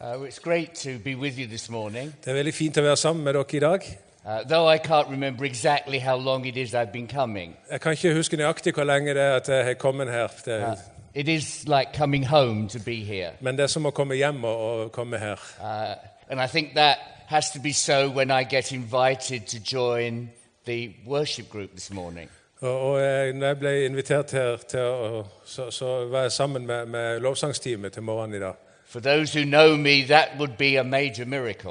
It's great to be with you this morning. Det veldig fint å være sammen med dere I dag. Though I can't remember exactly how long it is I've been coming. Jeg kan ikke huske nøyaktig hvor lenge det at jeg har kommet her. It is like coming home to be here. Men det som å komme hjem og komme her. And I think that has to be so when I get invited to join the worship group this morning. Og når jeg ble invitert her så var jeg sammen med lovsangsteamet til morgenen I dag. For those who know me, that would be a major miracle.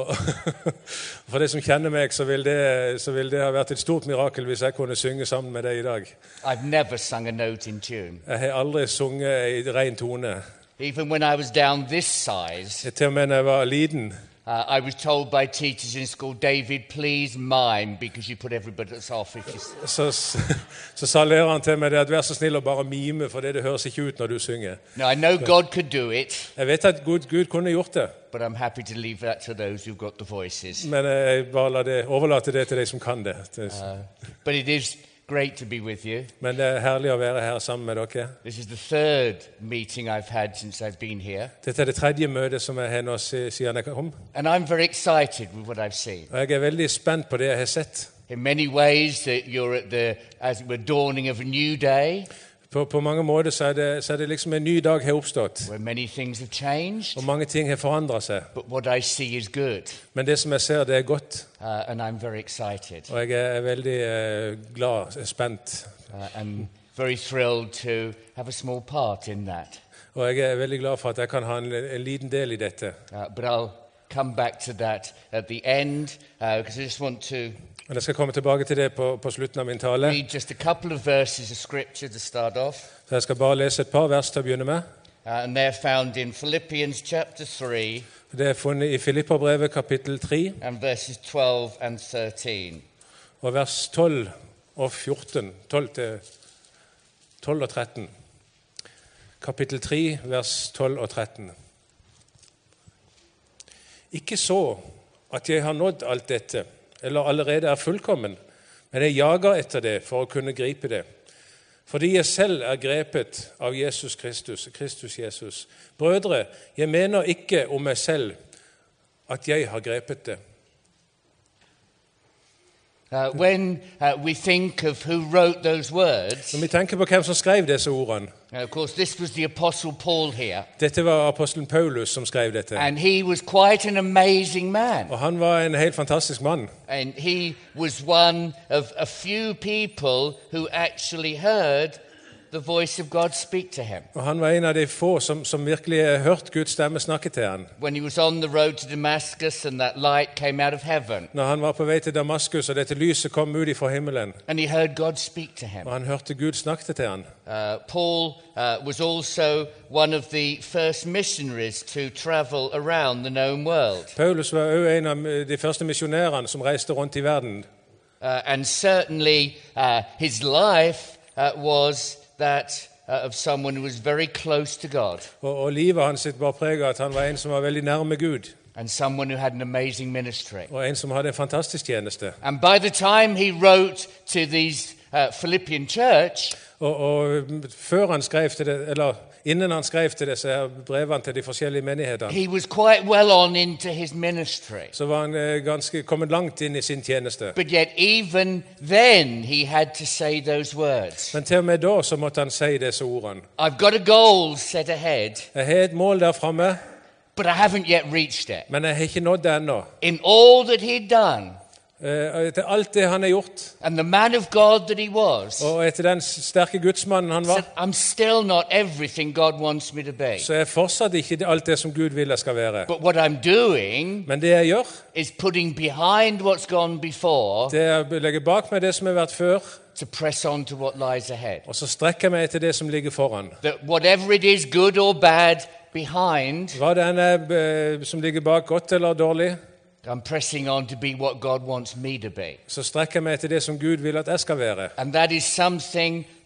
For de som kjenner meg, så vil det ha vært et stort mirakel hvis jeg kunne synge sammen med deg I dag. I've never sung a note in tune. Jeg har aldri sunget I ren tone. Even when I was down this size, Til og med når jeg var liten, I was told by teachers in school, David, please mime because you put everybody else off if you... så sa læreren til meg at vær så snill og bare mime, for det høres ikke ut når du synger. No, I know God could do it. Jeg vet at Gud kunne gjort det. But I'm happy to leave that to those who've got the voices. Men jeg bare overlater det til de som kan det. But it is great to be with you. Men det herlig å være her sammen med dere. This is the third meeting I've had since I've been here. Dette det tredje møtet som jeg har nå siden jeg kom. And I'm very excited with what I've seen. Og jeg veldig spent på det jeg har sett. In many ways, that you're at the, as it were, dawning of a new day. På mange måter så er det liksom en ny dag har oppstått. Where many things have changed. Og mange ting har forandret seg. But what I see is good. Men det som jeg ser, det godt. And I'm very excited. Og jeg veldig glad, spent. And very thrilled to have a small part in that. Og jeg veldig glad for at jeg kan ha en liten del I dette. But I'll come back to that at the end, because I just want to... Men jeg skal komme tilbake til det på slutten av min tale. Read just a couple of verses of scripture to start off. Så jeg skal bare lese et par vers til å begynne med. And they're found in Philippians chapter 3. Det er funnet I Filipperbrevet kapittel 3. And verses 12 and 13. Og vers 12 og 14. 12 og 13. Kapittel 3, vers 12 og 13. Ikke så at jeg har nådd alt dette, eller allerede fullkommen, men jeg jager etter det for å kunne gripe det. Fordi jeg selv grepet av Jesus Kristus Jesus. Brødre, jeg mener ikke om meg selv at jeg har grepet det. When we think of who wrote those words, Når vi tenker på hvem som skrev disse ordene, of course this was the Apostle Paul here. Dette var apostelen Paulus som skrev dette. And he was quite an amazing man. Og han var en helt fantastisk mann. And he was one of a few people who actually heard the voice of God speak to him. Og han var en av de få som virkelig hørte Guds stemme snakke til han. When he was on the road to Damascus and that light came out of heaven. Når han var på vei til Damaskus og dette lyset kom ut fra himmelen. And he heard God speak to him. Og han hørte Gud snakke til han. Paul was also one of the first missionaries to travel around the known world. Paulus var også en av de første misjonærene som reiste rundt I verden. And certainly his life was that of someone who was very close to God. Og livet hans var preget at han var en som var veldig nærme Gud. And someone who had an amazing ministry. Og en som hadde en fantastisk tjeneste. And by the time he wrote to these Philippian church, og før han skrev til det, eller innen han skrev til disse her brevene til de forskjellige menighetene, he was quite well on into his ministry. Så var han ganske kommet langt inn I sin tjeneste. But yet even then he had to say those words. Men til og med da så måtte han si disse ordene. I've got a goal set ahead. Jeg har et mål der fremme, but I haven't yet reached it. Men jeg har ikke nådd det ennå. In all that he'd done, Etter alt det han har gjort, and the man of God that he was, og etter den sterke gudsmannen han var, said, I'm still not everything God wants me to be. så er fortsatt ikke alt det som Gud vil jeg skal være. But what I'm doing Men det jeg gjør, is putting behind what's gone before, det er å legge bak meg det som har vært før, to press on to what lies ahead. og så strekker jeg meg til det som ligger foran. That whatever it is, good or bad, behind, Hva det er som ligger bak, godt eller dårlig, I'm pressing on to be what God wants me to be. så strekker jeg meg til det som Gud vil at jeg skal være. And that is something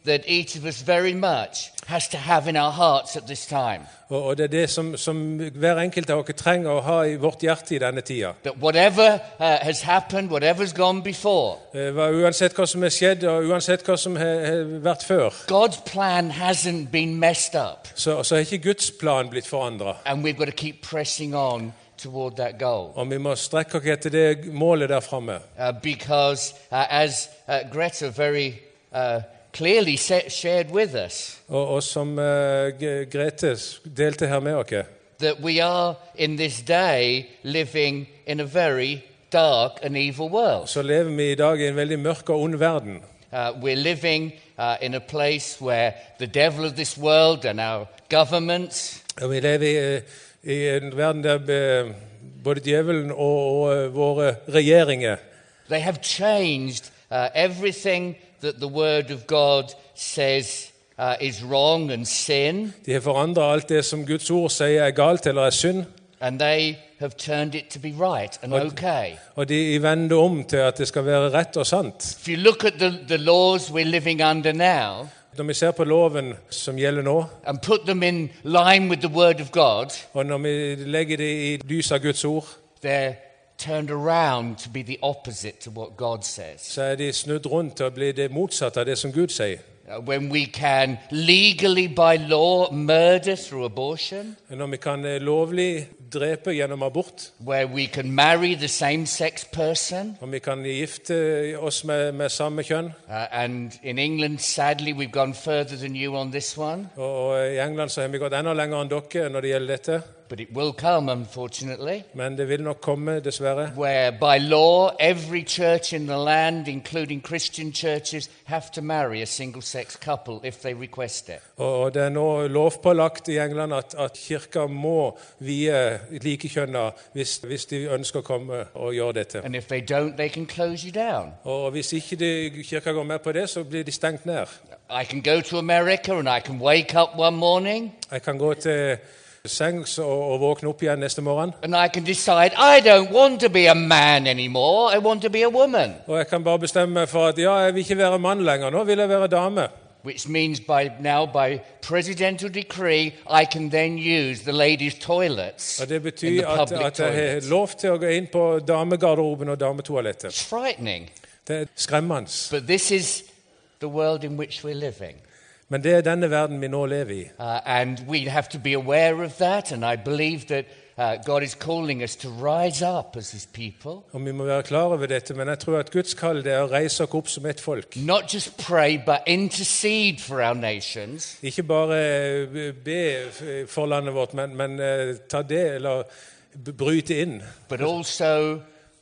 that each of us very much has to have in our hearts at this time. Og det er det som hver enkelt av dere trenger å ha i vårt hjerte i denne tida. That whatever has happened, whatever's gone before, Uansett hva som er skjedd, og uansett hva som har vært før, God's plan hasn't been messed up. så har ikke Guds plan blitt forandret. And we've got to keep pressing on toward that goal. Og vi må strekke oss etter det målet der framme. Because as Greta very clearly shared with us, Og som Grete delte her med dere, that we are in this day living in a very dark and evil world. så lever vi i dag i en veldig mørk og ond verden. We're living in a place where the devil of this world and our governments, Og vi lever i en verden der både djevelen og våre regjeringer they have changed everything that the Word of God says is wrong and sin, de har forandret alt det som Guds ord sier er galt eller er synd, and they have turned it to be right and okay. og de vender om til at det skal være rett og sant. If you look at the laws we're living under now Når vi ser på loven som gjelder nå, and put them in line with the Word of God, og når vi legger det i lys av Guds ord, they're turned around to be the opposite to what God says. så er de snudd rundt til å bli det motsatte av det som Gud sier. When we can legally by law murder through abortion, Når vi kan lovlig drepe gjennom abort, where we can marry the same-sex person, og vi kan gifte oss med samme kjønn, and in England, sadly, we've gone further than you on this one, og i England så har vi gått enda lenger enn dere når det gjelder dette, but it will come, unfortunately, men det vil nok komme, dessverre. where by law every church in the land, including Christian churches, have to marry a single-sex couple if they request it. Og det er nå lovpålagt i England at kirka må vie likekjønna hvis de ønsker å komme og gjøre dette. And if they don't, they can close you down. Og hvis ikke kirka går med på det, så blir de stengt ned. I can go to America and I can wake up one morning Jeg kan gå til sengs og våkne opp igjen neste morgen, and I can decide I don't want to be a man anymore, I want to be a woman. og jeg kan bare bestemme meg for at jeg vil ikke være mann lenger, nå vil jeg være dame. Which means by presidential decree, I can then use the ladies' toilets Og det in betyr the public at jeg har toilets. lov til å gå inn på damegarderoben og dametoalettet. It's frightening, Det er skremmende. but this is the world in which we're living. Men det er denne verden vi nå lever i. And we have to be aware of that, and I believe that God is calling us to rise up as His people. Og vi må være klar over dette, men jeg tror at Guds kall det er å reise oss opp som et folk. Not just pray, but intercede for our nations. Ikke bare be for landet vårt, men ta det, eller bryte inn. But also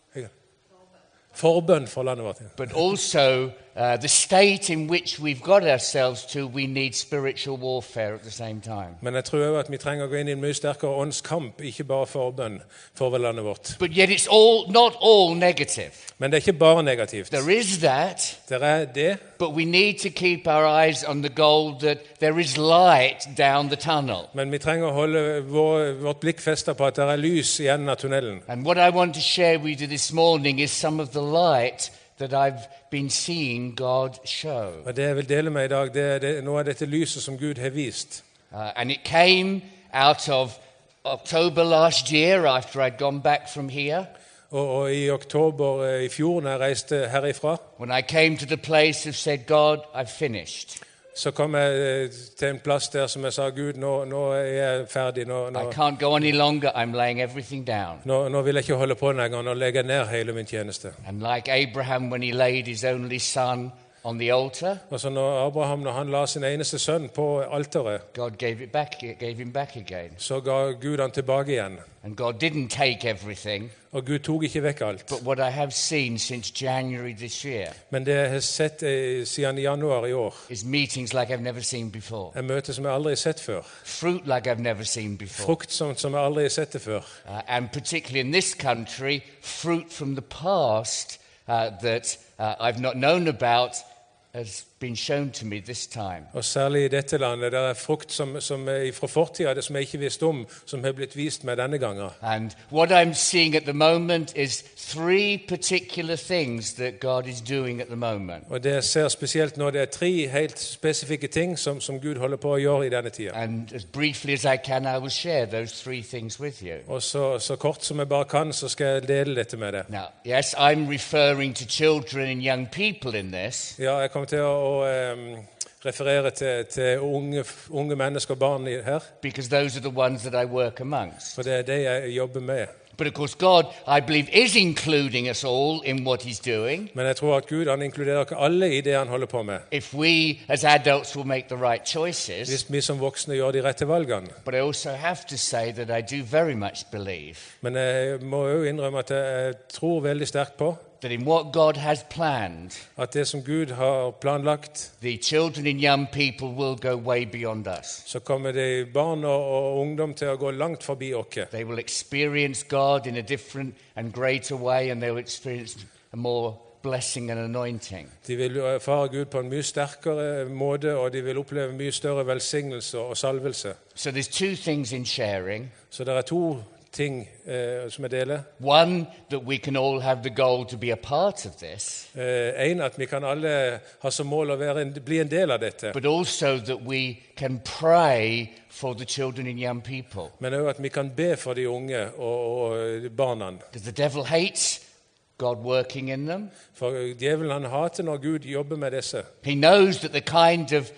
Forbønn for landet vårt. But also, the state in which we've got ourselves to, we need spiritual warfare at the same time. Men jeg tror også at vi trenger å gå inn i en mye sterkere åndskamp, ikke bare forbønn for landet vårt. But yet it's not all negative. Men det er ikke bare negativt. There is that, Det er det, but we need to keep our eyes on the goal that there is light down the tunnel. men vi trenger å holde vårt blikk festet på at det er lys i enden av tunnelen. And what I want to share with you this morning is some of the light that I've been seeing God show. Og det jeg vil dele med i dag, det er noe av dette lyset som Gud har vist. And it came out of October last year after I'd gone back from here. Og i oktober i fjor, når jeg reiste herifra, When I came to the place of said, God, I've finished. så kom jeg til en plass der som jeg sa, Gud, nå er jeg ferdig. I can't go any longer. I'm laying everything down. Nå vil jeg ikke holde på lenger. Nå legger jeg ned hele min tjeneste. And like Abraham when he laid his only son on the altar, Og så når Abraham, når han la sin eneste sønn på alteret, God gave him back again. så ga Gud han tilbake igjen. And God didn't take everything, Og Gud tok ikke vekk alt. but what I have seen since January this year Men det jeg har sett siden januar i år, is meetings like I've never seen before. er møter som jeg aldri har sett før. Fruit like I've never seen before. Frukt som jeg aldri har sett det før. And particularly in this country, fruit from the past that I've not known about has been shown to me this time. Og særlig i dette landet, der er frukt som fra fortida, det som jeg ikke visste om, som har blitt vist meg denne gangen. And what I'm seeing at the moment is 3 particular things that God is doing at the moment. Og det jeg ser spesielt nå, det er 3 helt spesifikke ting som Gud holder på å gjøre i denne tida. And as briefly as I can, I will share those 3 things with you. Og så kort som jeg bare kan, så skal jeg dele dette med deg. Now, yes, I'm referring to children and young people in this. Ja, jeg kommer til å referere til unge mennesker og barn her. Because those are the ones that I work amongst. For det er det jeg jobber med. But of course, God, I believe, is including us all in what He's doing. Men jeg tror at Gud han inkluderer ikke alle i det han holder på med. If we, as adults, will make the right choices. Hvis vi som voksne gjør de rette valgene. But I also have to say that I do very much believe. Men jeg må jo innrømme at jeg tror veldig sterkt på that in what God has planned, at det som Gud har planlagt, the children and young people will go way beyond us. Så kommer de barn og ungdom til å gå langt forbi oss. They will experience God in a different and greater way, and they will experience a more blessing and anointing. De vil erfare Gud på en mye sterkere måte, og de vil oppleve mye større velsignelse og salvelse. So there's 2 things in sharing. Så det er 2 ting som jeg deler. One, that we can all have the goal to be a part of this. En, at vi kan alle ha som mål å bli en del av dette. But also that we can pray for the children and young people. Men også at vi kan be for de unge og barna. Because the devil hates God working in them. For djevelen han hater når Gud jobber med disse. He knows that the kind of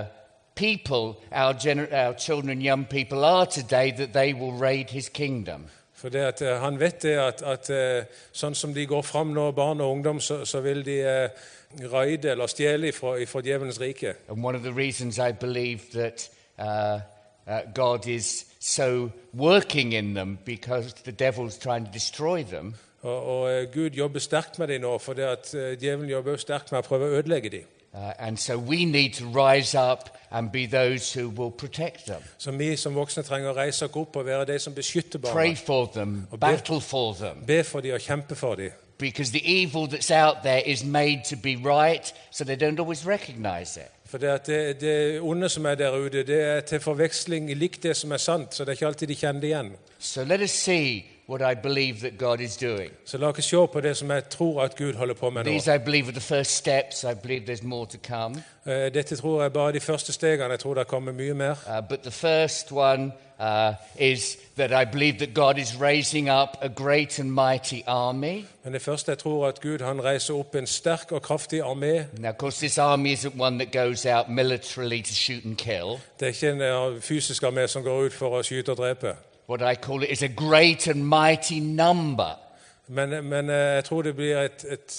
people our children and young people are today, that they will raid his kingdom. For det at han vet det at sånn som de går fram nå, barn og ungdom, så vil de raide eller stjele fra djevelens rike. And one of the reasons I believe that God is so working in them, because the devil's trying to destroy them. Og Gud jobber sterkt med dem nå, for det at djevelen jobber sterkt med å prøve å ødelegge dem. And so we need to rise up and be those who will protect them. Så vi som voksne trenger å reise oss opp og være de som beskytter barna. Pray for them, battle for them. Be for dem og kjempe for dem. Because the evil that's out there is made to be right, so they don't always recognize it. For det onde som er der ute, det er til forveksling likt det som er sant, så det er ikke alltid de kjenner det igjen. So let us see what I believe that God is doing. Så la oss se på det som jeg tror at Gud holder på med nå. These I believe are the first steps. I believe there's more to come. Dette tror jeg bare de første stegene. Jeg tror det kommer mye mer. But the first one is that I believe that God is raising up a great and mighty army. Men det første jeg tror at Gud han reiser opp en sterk og kraftig armé. Now, of course, this army isn't one that goes out militarily to shoot and kill. Det er ikke en fysisk armé som går ut for å skyte og drepe. What I call it is a great and mighty number. Men jeg tror det blir et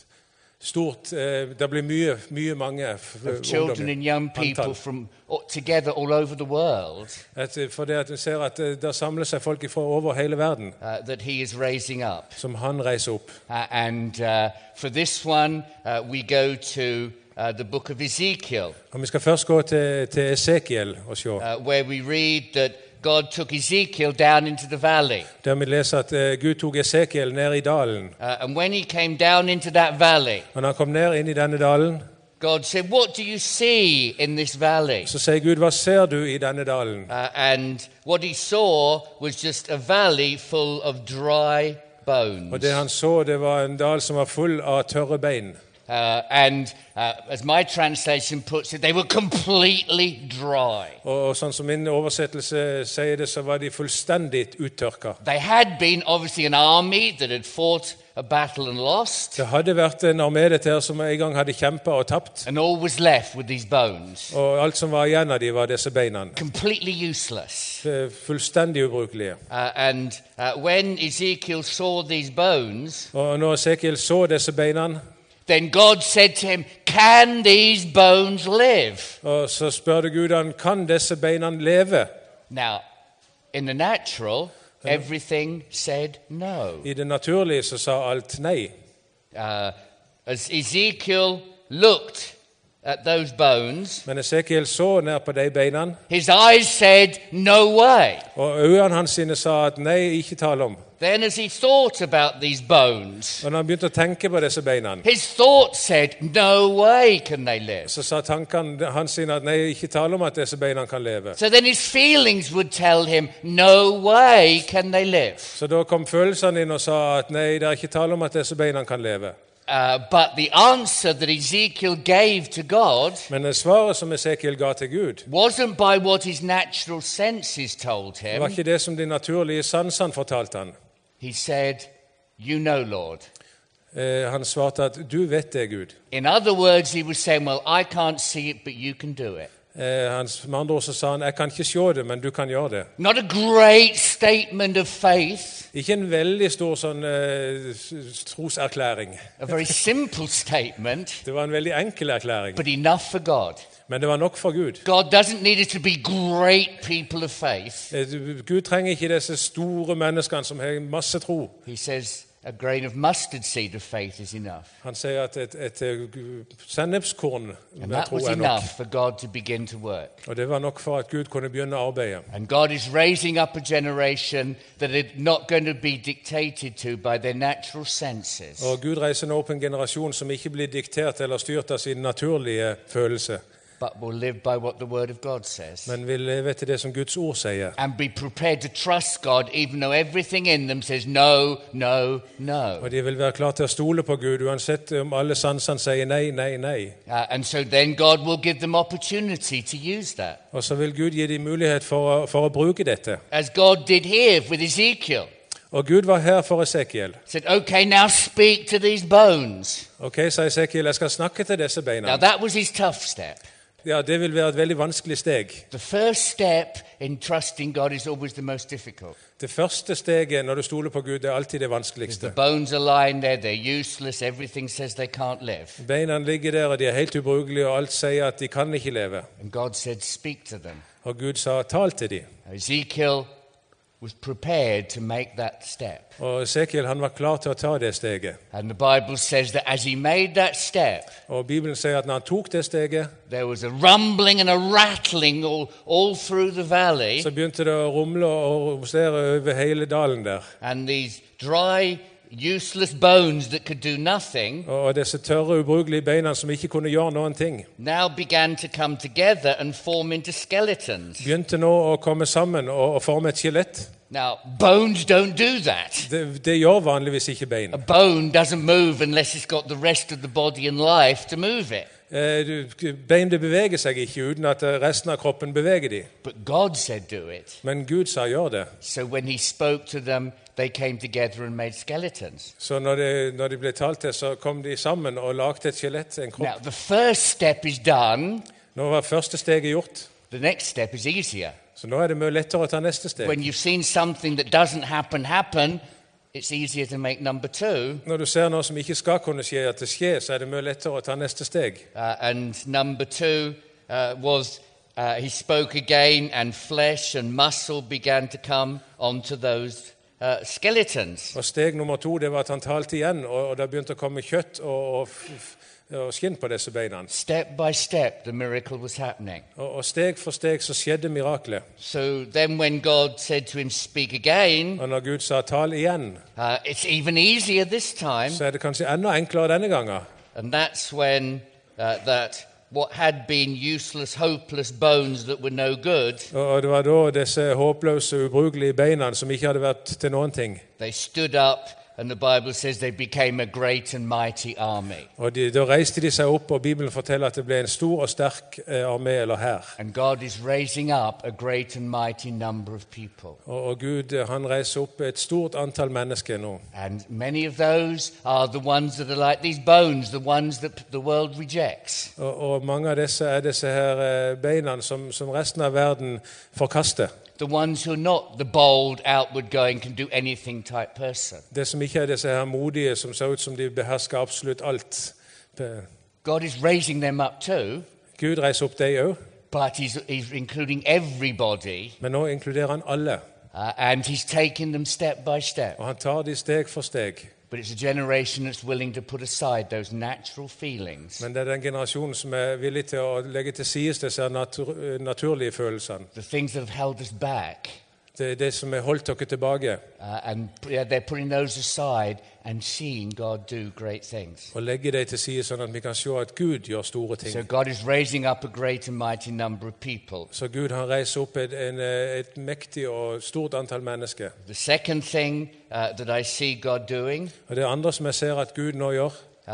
stort, det blir mye mange of children and young people from together all over the world. For det at vi ser at der samler seg folk fra over hele verden. That he is raising up. Som han reiser opp. And for this one, we go to the book of Ezekiel. Og vi skal først gå til Esekiel og se. Where we read that God took Ezekiel down into the valley. Der vi leser at Gud tok Esekiel ned i dalen. And when he came down into that valley, og når han kom ned inn i denne dalen, God said, "What do you see in this valley?" Så sier Gud, hva ser du i denne dalen? And what he saw was just a valley full of dry bones. Og det han så, det var en dal som var full av tørre bein. And as my translation puts it, they were completely dry. Og sånn som min oversettelse sier det, så var de fullstendig uttørka. They had been obviously an army that had fought a battle and lost. Det hadde vært en armé der som en gang hadde kjempet og tapt. And all was left with these bones. Og alt som var igjen av de var disse beina. Completely useless. Fullstendig ubrukelige. And when Ezekiel saw these bones, og når Esekiel så disse beina, then God said to him, "Can these bones live?" Og så spurte Gud han, kan disse beina leve? Now, in the natural, everything said no. I det naturlige så sa alt nei. As Ezekiel looked at those bones, Men Esekiel så ned på de beina, his eyes said, "No way." og øynene hans sine sa at nei, ikke tale om. Then as he thought about these bones, Og når han begynte å tenke på disse beina, his thoughts said, "No way can they live." så sa tankene hans sine at nei, ikke tale om at disse beina kan leve. So then his feelings would tell him, "No way can they live." Så da kom følelsene inn og sa at nei, det er ikke tale om at disse beina kan leve. But the answer that Ezekiel gave to God Men svaret som Esekiel ga til Gud, wasn't by what his natural senses told det var him. ikke det som de naturlige sansene fortalte han. He said, "You know, Lord." Han svarte at du vet det, Gud. In other words, he was saying, "Well, I can't see it, but you can do it." Med andre ord så sa han, jeg kan ikke se det, men du kan gjøre det. Not a great statement of faith, Ikke en veldig stor sånn troserklæring. a very simple statement, Det var en veldig enkel erklæring, but enough for God. men det var nok for Gud. God doesn't need us to be great people of faith. Gud trenger ikke disse store menneskene som har masse tro. He says a grain of mustard seed of faith is enough. Han sier at et sennepskorn And med that tro was er nok. enough for God to begin to work. Og det var nok for at Gud kunne begynne å arbeide. And God is raising up a generation that are not going to be dictated to by their natural senses, Og Gud reiser nå opp en generasjon som ikke blir diktert eller styrt av sin naturlige følelse, but will live by what the Word of God says. men vil leve til det som Guds ord sier. And be prepared to trust God even though everything in them says no, no, no. Og de vil være klar til å stole på Gud, uansett om alle sansene sier nei, nei, nei. And so then God will give them opportunity to use that. Og så vil Gud gi dem mulighet for å bruke dette. As God did here with Ezekiel. Og Gud var her for Esekiel. Said, "Okay, now speak to these bones." Ok, sa Esekiel, jeg skal snakke til disse beina. Now that was his tough step. Ja, det vil være et veldig vanskelig steg. The first step in trusting God is always the most difficult. Det første steget når du stoler på Gud, det er alltid det The vanskeligste. bones are lying there, they're useless, everything says they can't live. Beina ligger der, og de er helt ubrukelige, og alt sier at de kan ikke leve. And God said, "Speak to them." Og Gud sa, tal til dem. Ezekiel was prepared to make that step. Og Esekiel, han var klar til å ta det steget. And the Bible says that as he made that step, Og Bibelen sier at når han tok det steget, there was a rumbling and a rattling all through the valley, så begynte det å rumle og romstere over hele dalen der. and these dry, useless bones that could do nothing Og disse tørre, ubrukelige beina som ikke kunne gjøre noen ting, now began to come together and form into skeletons. begynte nå å komme sammen og forme et skjelett. Now, bones don't do that. Det gjør vanligvis ikke bein. A bone doesn't move unless it's got the rest of the body and life to move it. Bein det beveger seg ikke uten at resten av kroppen beveger de. But God said do it. Men Gud sa gjør det. So when he spoke to them, they came together and made skeletons. Så når de ble talt til, så kom de sammen og lagde et skjelett, en kropp. Now, the first step is done. Nå var første steget gjort, The next step is easier. så nå er det mye lettere å ta neste steg. When you've seen something that doesn't happen, it's easier to make number two. Når du ser noe som ikke skal kunne skje, at det skjer, så er det mye lettere å ta neste steg. And number two was he spoke again, and flesh and muscle began to come onto those skeletons. Og steg nummer 2, det var at han talte igjen, og det begynte å komme kjøtt og skinn på disse beina. Step by step, the miracle was happening. Og steg for steg så skjedde miraklet. So then when God said to him, "Speak again," Og når Gud sa tal igjen, it's even easier this time. så er det kanskje enda enklere denne gangen. And that's when what had been useless, hopeless bones that were no good, Og det var da disse håpløse, ubrukelige beina som ikke hadde vært til noen ting. they stood up, and the Bible says they became a great and mighty army. Og da reiste de seg opp, og Bibelen forteller at det ble en stor og sterk armé eller hær. And God is raising up a great and mighty number of people. Og Gud, han reiser opp et stort antall mennesker nå. And many of those are the ones that are like these bones, the ones that the world rejects. Og mange av disse er disse her beina som resten av verden forkaster. The ones who are not the bold, outward-going, can do anything type person. Det som ikke er disse her modige som ser ut som de behersker absolutt alt. God is raising them up too, Gud reiser opp deg òg, but he's including everybody, men nå inkluderer han alle. and he's taking them step by step. Og han tar de steg for steg. But it's a generation that's willing to put aside those natural feelings. Men det er den generasjonen som er villig til å legge til side disse naturlige følelsene. The things that have held us back. Det er det som har holdt dere tilbake. And they're putting those aside and seeing God do great things. Og legge dem til side sånn at vi kan se at Gud gjør store ting. So God is raising up a great and mighty number of people. Så Gud han reiser opp et mektig og stort antall mennesker. The second thing that I see God doing, Og det andre som jeg ser at Gud nå gjør,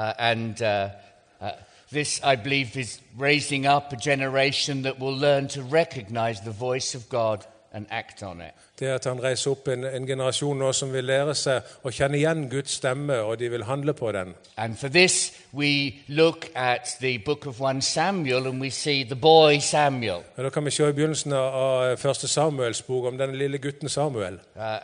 this I believe is raising up a generation that will learn to recognize the voice of God and act on it. det er at han reiser opp en generasjon nå som vil lære seg å kjenne igjen Guds stemme, og de vil handle på den. And for this we look at the book of 1 Samuel and we see the boy Samuel. Og da kan vi se i begynnelsen av 1. Samuels bok om den lille gutten Samuel.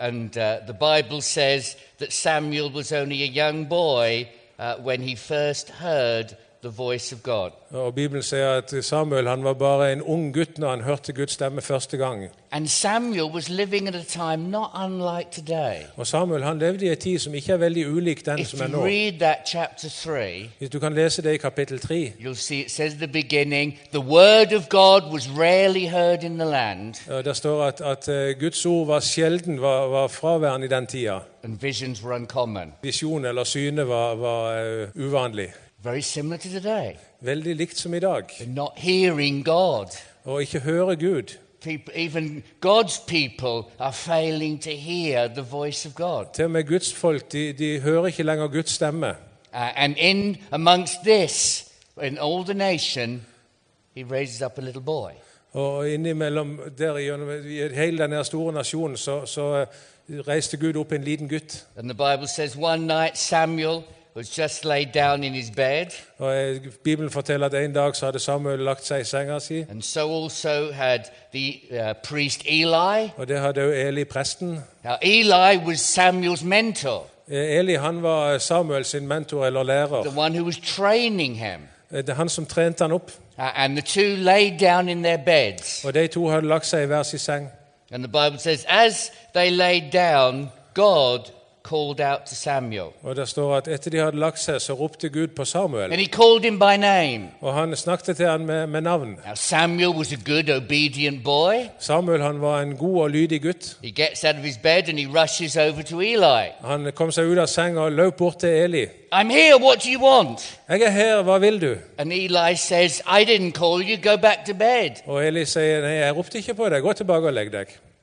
The Bible says that Samuel was only a young boy when he first heard the voice of God. Og Bibelen sier at Samuel han var bare en ung gutt når han hørte Guds stemme første gang. And Samuel was living at a time not unlike today. Og Samuel han levde i en tid som ikke er veldig ulik den If som er you nå. read that chapter 3, Hvis du kan lese det i kapittel 3, you'll see it says at the beginning, the word of God was rarely heard in the land, der står at Guds ord var sjelden, var fraværende i den tida. and visions were uncommon. Visjon eller syne var uvanlig. Very similar to today. Veldig likt som i dag. They're not hearing God. Og ikke høre Gud. People, even God's people are failing to hear the voice of God. Til og med Guds folk, de hører ikke lenger Guds stemme. And in amongst this, in all the nation, he raises up a little boy. Og innimellom der i hele denne store nasjonen så reiste Gud opp en liten gutt. And the Bible says one night Samuel was just laid down in his bed, Og Bibelen forteller at en dag så hadde Samuel lagt seg i senga si. and so also had the priest Eli. Og det hadde jo Eli presten. Now Eli was Samuel's mentor, Eli han var Samuel sin mentor eller lærer. the one who was training him. Det er han som trente han opp. And the two laid down in their beds. Og de to hadde lagt seg i hver sin seng. And the Bible says, as they laid down, God called out to Samuel. Og det står at etter de hadde lagt seg, så ropte Gud på Samuel. And he called him by name. Og han snakket til han med navn. Now Samuel was a good, obedient boy. Samuel han var en god og lydig gutt. He gets out of his bed and he rushes over to Eli. Han kom seg ut av senga og løp bort til Eli. I'm here, what do you want? Jeg er her, hva vil du? And Eli says, I didn't call you, go back to bed. Og Eli sier, nei, jeg ropte ikke på deg, gå tilbake og legg deg.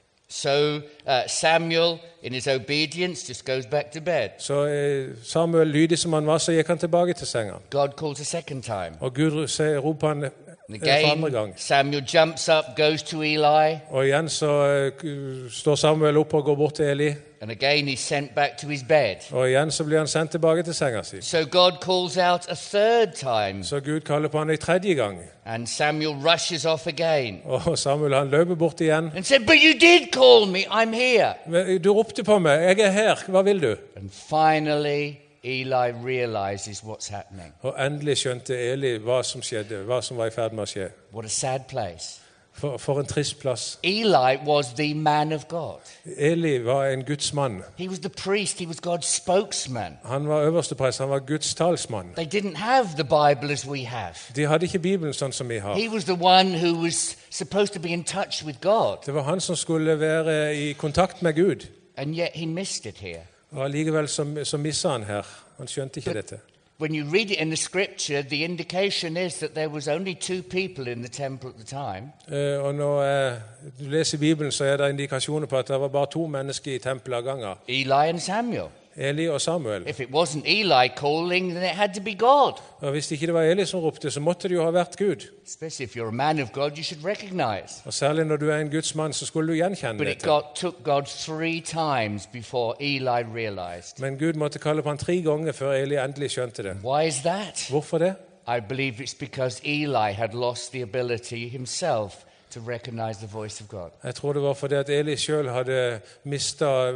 So Samuel, in his obedience, just goes back to bed. Så Samuel, lydig som han var, så gikk han tilbake til senga. God calls a second time. Og Gud roper han And for andre again, gang. Samuel jumps up, goes to Eli. Og igjen så står Samuel opp og går bort til Eli. And again, he's sent back to his bed. Og igjen så blir han sendt tilbake til senga si. So God calls out a third time. Så Gud kaller på han en tredje gang. And Samuel rushes off again Og Samuel han løper bort igjen. and said, but you did call me, I'm here. Men du ropte på meg, jeg er her, hva vil du? And finally, Eli realizes what's happening. Og endelig skjønte Eli hva som skjedde, hva som var i ferd med å skje. What a sad place. For en trist plass. Eli was the man of God. Eli var en Guds mann. He was the priest. He was God's spokesman. Han var øversteprest, han var Guds talsmann. They didn't have the Bible as we have. De hadde ikke Bibelen sånn som vi har. He was the one who was supposed to be in touch with God. Det var han som skulle være i kontakt med Gud. And yet he missed it here. Og allikevel så misset han her. Han skjønte ikke dette. When you read it in the scripture, the indication is that there was only two people in the temple at the time. Og når du leser Bibelen, så er det indikasjoner på at det var bare to mennesker i tempelet av gangen. Eli and Samuel. Eli og Samuel. If it wasn't Eli calling, then it had to be God. Og hvis ikke det var Eli som ropte, så måtte det jo ha vært Gud. Especially if you're a man of God, you should recognize. Og særlig når du er en Guds mann, så skulle du gjenkjenne But it dette. took God 3 times before Eli realized. Men Gud måtte kalle på han 3 ganger før Eli endelig skjønte det. Why is that? Hvorfor det? I believe it's because Eli had lost the ability himself to recognize the voice of God. Jeg tror det var fordi at Eli selv hadde mistet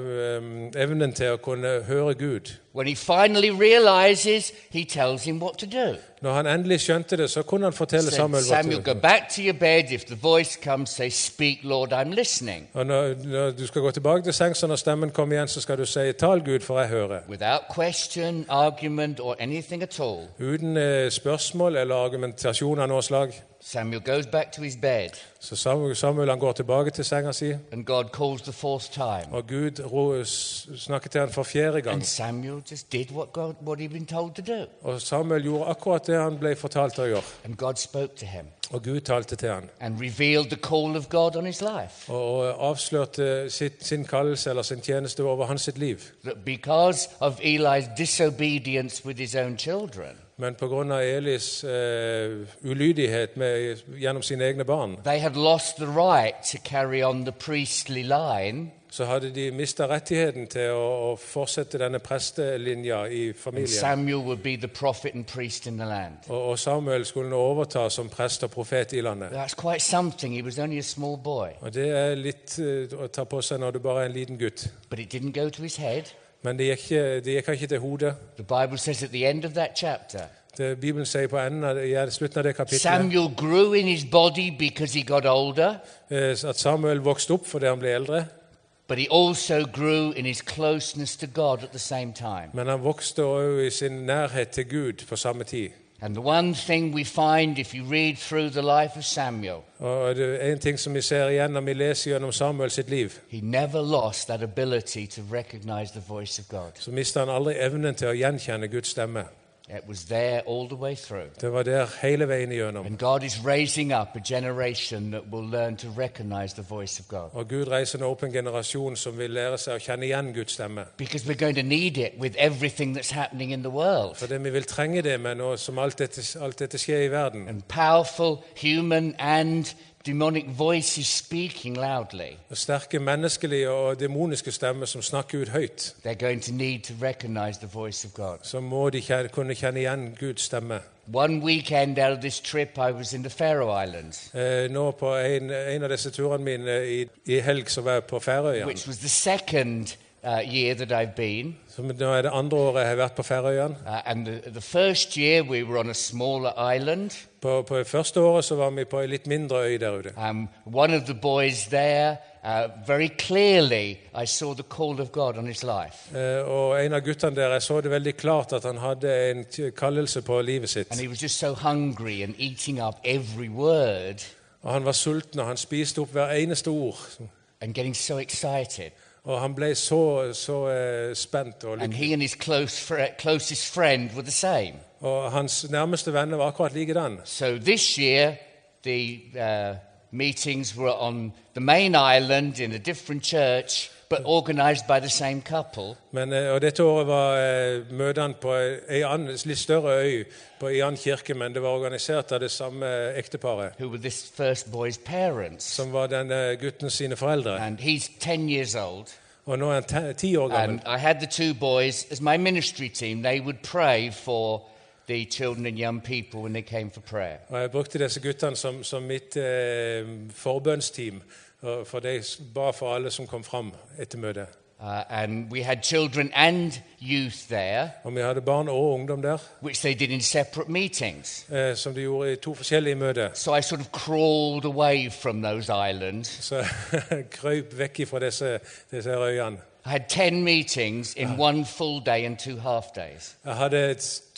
evnen til å kunne høre Gud. When he finally realizes, he tells him what to do. Når han endelig skjønte det, så kunne han fortelle Said, Samuel hva Samuel, go back to your bed. If the voice comes, say, speak, Lord, I'm listening. Og når du skal gå tilbake til sengs, og når stemmen kommer igjen, så skal du si, tal Gud, for jeg hører. Without question, argument, or anything at all. Uten spørsmål eller argumentasjon av noe slag. Samuel goes back to his bed. Så Samuel han går tilbake til senga si, And God calls the fourth time. og Gud snakker til han for fjerde gang. And Samuel just did what he'd been told to do. Og Samuel gjorde akkurat det han ble fortalt å gjøre. And God spoke to him Og Gud talte til han. and revealed the call of God on his life. Og avslørte sin kallelse eller sin tjeneste over hans sitt liv. That because of Eli's disobedience with his own children, Men på grunn av Elis ulydighet gjennom sine egne barn, they had lost the right to carry on the priestly line. så hadde de mistet rettigheten til å fortsette denne prestelinja i And familien. Samuel would be the prophet and priest in the land. Og Samuel skulle nå overta som prest og profet i landet. That's quite something. He was only a small boy. Og det er litt å ta på seg når du bare er en liten gutt. But it didn't go to his head. Men det gikk ikke til hodet. The Bible says at the end of that chapter, Bibelen sier på slutten av det kapitlet Samuel grew in his body because he got older, at Samuel vokste opp fordi han ble eldre. but he also grew in his closeness to God at the same time. Men han vokste også i sin nærhet til Gud på samme tid. And the one thing we find if you read through the life of Samuel, Og det er en ting som vi ser igjen når vi leser gjennom Samuel sitt liv, he never lost that ability to recognize the voice of God. så mistet han aldri evnen til å gjenkjenne Guds stemme. It was there all the way through. Det var der hele veien igjennom. And God is raising up a generation that will learn to recognize the voice of God. Og Gud reiser nå opp en generasjon som vil lære seg å kjenne igjen Guds stemme. Because we're going to need it with everything that's happening in the world. For vi vil trenge det med nå som alt dette skjer i verden. And powerful human and demonic voices speaking loudly. Og sterke menneskelige og demoniske stemmer som snakker ut høyt. They're going to need to recognize the voice of God. Så må de kunne kjenne igjen Guds stemme. One weekend out of this trip, I was in the Faroe Islands, Nå på en av disse turene mine i helg så var jeg på Færøyene. which was the second year that I've been. Så nå er det andre året jeg har vært på Færøyene. And the first year we were on a smaller island. På det første året så var vi på en litt mindre øy der ute. One of the boys there, very clearly, I saw the call of God on his life. Og en av guttene der, jeg så det veldig klart at han hadde en kallelse på livet sitt. And he was just so hungry and eating up every word Og han var sulten, og han spiste opp hver eneste ord. and getting so excited. Og han ble så spent. And he and his closest friend were the same. Og hans nærmeste venner var akkurat likedan. So this year, the meetings were on the main island in a different church, but organized by the same couple. Og dette året var møtene på en litt større øy på en annen kirke, men det var organisert av det samme ekteparet, Who were this first boy's parents. som var denne gutten sine foreldre. And he's 10 years old. Og nå er han 10 år gammel. And I had the two boys as my ministry team. They would pray for the children and young people when they came for prayer. Og jeg brukte disse guttene som mitt forbønnsteam, for de ba for alle som kom fram etter møtet. And we had children and youth there, Og vi hadde barn og ungdom der, which they did in separate meetings. som de gjorde i 2 forskjellige møter. So I sort of crawled away from those islands. Så jeg krøp vekk fra disse øyene. I had 10 meetings in one full day and 2 half days. Jeg hadde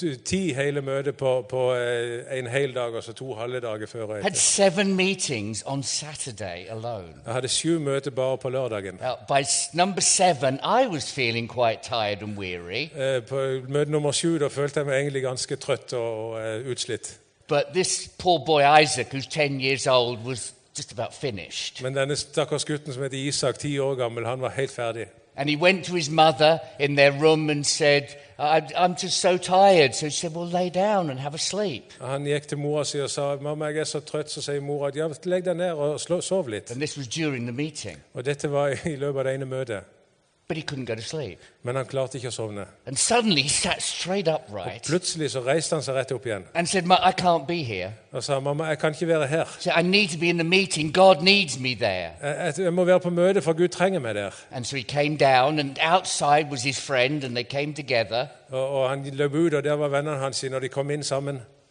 10 hele møter på en hel dag og så 2 halve dager før og I had etter. 7 meetings on Saturday alone. Jeg hadde 7 møter bare på lørdagen. By number 7, I was feeling quite tired and weary. På møte nummer 7 da følte jeg meg egentlig ganske trøtt og utslitt. But this poor boy Isaac, who's 10 years old, was just about finished. Men denne stakkars gutten som heter Isak, 10 år gammel, han var helt ferdig. And he went to his mother in their room and said, I'm just so tired. So she said, well, lay down and have a sleep. Han gikk til mora si og sa, mamma, jeg er så trøtt, så sier mora, ja, legg deg ned og sov litt. And this was during the meeting. Og dette var i løpet av det ene møtet. But he couldn't go to sleep. Men han klarte ikke å sovne. And suddenly he sat straight upright Plutselig så reiste han seg rett opp igjen. and said, I can't be here. Og sa, mamma, jeg kan ikke være her. He said, I need to be in the meeting. God needs me there. Jeg må være på møte, for Gud trenger meg der. And so he came down, and outside was his friend, and they came together. Og han løp ut, og der var vennene hans, når de kom inn sammen.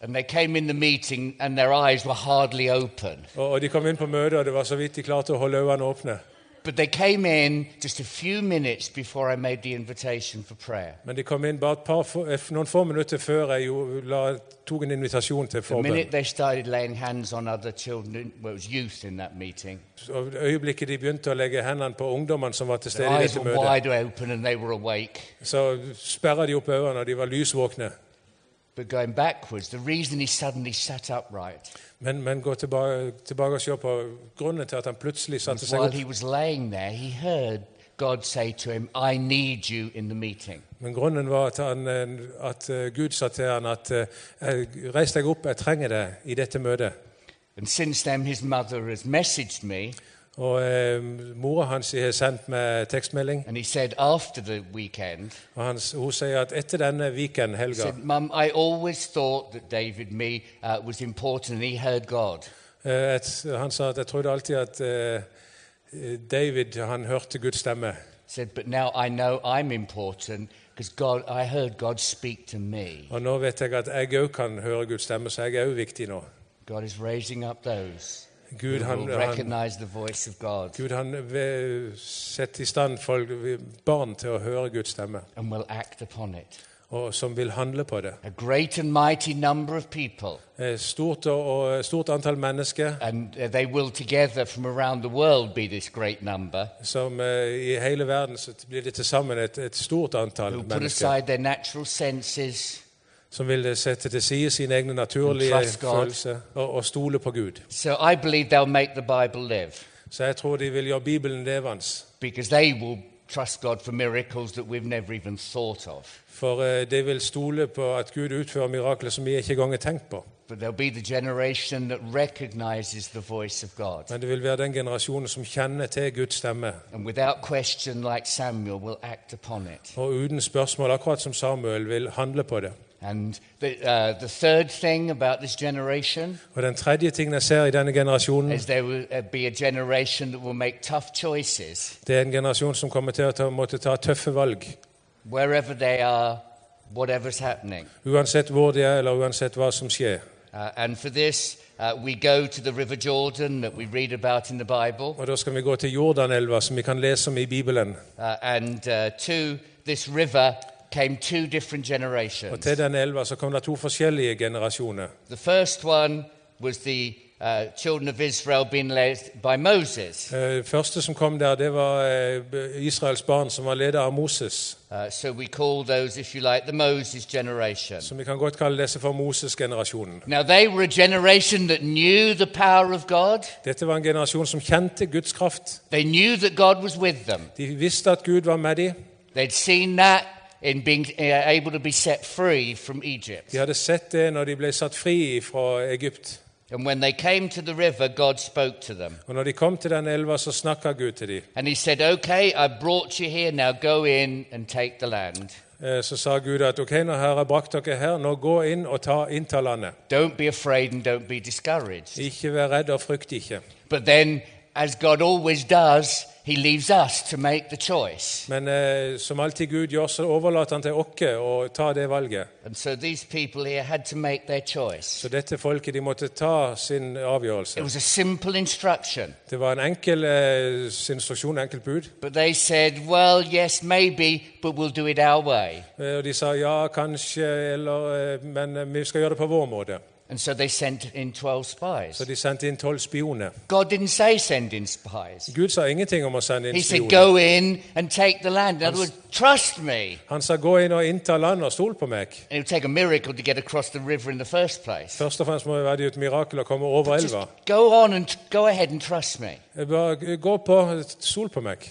And they came in the meeting and their eyes were hardly open. Og de kom inn på møtet, og det var så vidt de klarte å holde øynene åpne. But they came in just a few minutes before I made the invitation for prayer. Men de kom inn bare noen få minutter før jeg tok en invitasjon til The forbønn. minute they started laying hands on other children, well, it was youth in that meeting. Og øyeblikket de begynte å legge hendene på ungdommene som var til stede Their i eyes dette were møtet, wide open and they were awake. så sperret de opp øynene, og de var lysvåkne. But going backwards, the reason he suddenly sat upright Men gå tilbake og se på grunnen til at han plutselig satte was seg while opp. he was laying there, he heard God say to him, I need you in the meeting. Men grunnen var at Gud sa til han at reis deg opp, jeg trenger deg i dette møtet. And since then, his mother has messaged me, Og mora hans har sendt meg tekstmelding, and he said after the weekend, og hun sier at etter denne weekend, he helga, said, Mum, I always thought that David was important and he heard God. han sa at jeg trodde alltid at David, han hørte Guds stemme. He said, but now I know I'm important because I heard God speak to me. Og nå vet jeg at jeg også kan høre Guds stemme, så jeg er også viktig nå. God is raising up those Gud, who will han recognize the voice of God setter i stand barn til å høre Guds stemme, and will act upon it. og som vil handle på det. A great and mighty number of people, Stort antall mennesker and they will together from around the world be this great number, som i hele verden, så blir det til sammen et stort antall who put mennesker aside their natural senses som vil sette til side sine egne naturlige følelser og stole på Gud. So I believe they'll make the Bible live Så jeg tror de vil gjøre Bibelen levende, because they will trust God for miracles that we've never even thought of. for de vil stole på at Gud utfører mirakler som vi ikke engang har tenkt på. But there'll be the generation that recognizes the voice of God. Men det vil være den generasjonen som kjenner til Guds stemme, And without question, like Samuel, will act upon it. og uden spørsmål, akkurat som Samuel, vil handle på det. And the third thing about this generation Og den tredje tingen jeg ser i denne generasjonen, is there will be a generation that will make tough choices det er en generasjon som kommer til å måtte ta tøffe valg. wherever they are, whatever's happening. Uansett hvor de er, eller uansett hva som skjer. And for this, we go to the River Jordan that we read about in the Bible. Og da skal vi gå til Jordanelva, som vi kan lese om i Bibelen. And to this river came two different Og generations. til den elva så kom det to forskjellige generasjoner. The first one was the children of Israel being led by Moses. Første som kom der, det var Israels barn som var ledet av Moses. So we call those, if you like, the Moses generation. Så vi kan godt kalle disse for Moses-generasjonen. Now, they were a generation that knew the power of God. Dette var en generasjon som kjente Guds kraft. They knew that God was with them. De visste at Gud var med dem. They'd seen that in being able to be set free from Egypt. De hadde sett det når de ble satt fri fra Egypt. And when they came to the river, God spoke to them. Og når de kom til den elva, så snakket Gud til dem. And he said, okay, I brought you here, now go in and take the land. Så sa Gud at ok, nå har jeg brakt dere her, nå gå inn og innta landet. Don't be afraid and don't be discouraged. Ikke vær redd og frykt ikke. But then, as God always does, he leaves us to make the choice. Men som alltid Gud gjør, så overlater han til oss å ta det valget. And so these people here had to make their choice. Så dette folket, de måtte ta sin avgjørelse. It was a simple instruction. Det var en enkel instruksjon, enkel bud. But they said, well, yes, maybe, but we'll do it our way. Og de sa ja, kanskje, men vi skal gjøre det på vår måte. And so they sent in 12 spies. Så de sendte inn 12 spioner. God didn't say send in spies. Gud sa ingenting om å sende inn He said, spioner. go in and take the land. In other words, trust me. Han sa gå inn og innta landet og stol på meg. And it would take a miracle to get across the river in the first place. Først og fremst må det være et mirakel å komme over Just elva. go ahead and trust me. Bare gå på, stol på meg.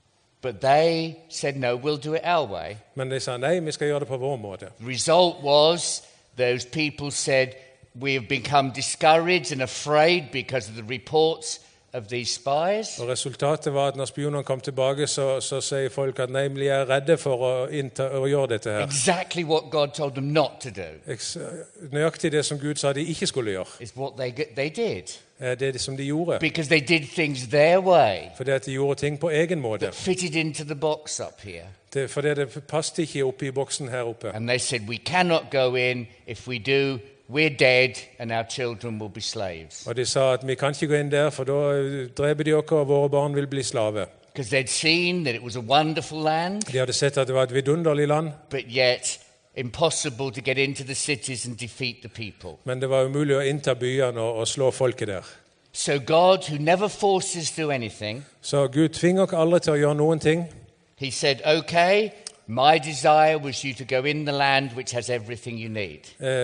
But they said, no, we'll do it our way. Men de sa nei, vi skal gjøre det på vår måte. The result was those people said, we have become discouraged and afraid because of the reports of these spies. Og resultatet var at når spionene kom tilbake, så sier folk at nei, vi er redde for å gjøre dette her. Exactly what God told them not to do Nøyaktig det som Gud sa de ikke skulle gjøre. is what they did. Det er det som de gjorde. Because they did things their way Fordi at de gjorde ting på egen måte. that fitted into the box up here. Fordi det passet ikke oppe i boksen her oppe. And they said, we cannot go in. If we do, we're dead and our children will be slaves. Og de sa at vi kan ikke gå inn der, for da dreper de oss, og våre barn vil bli slave. Because they'd seen that it was a wonderful land, De hadde sett at det var et vidunderlig land, but yet impossible to get into the cities and defeat the people. men det var umulig å innta byene og slå folket der. So God, who never forces to anything, Så Gud tvinger oss aldri til å gjøre noen ting. he said, okay, my desire was you to go in the land which has everything you need.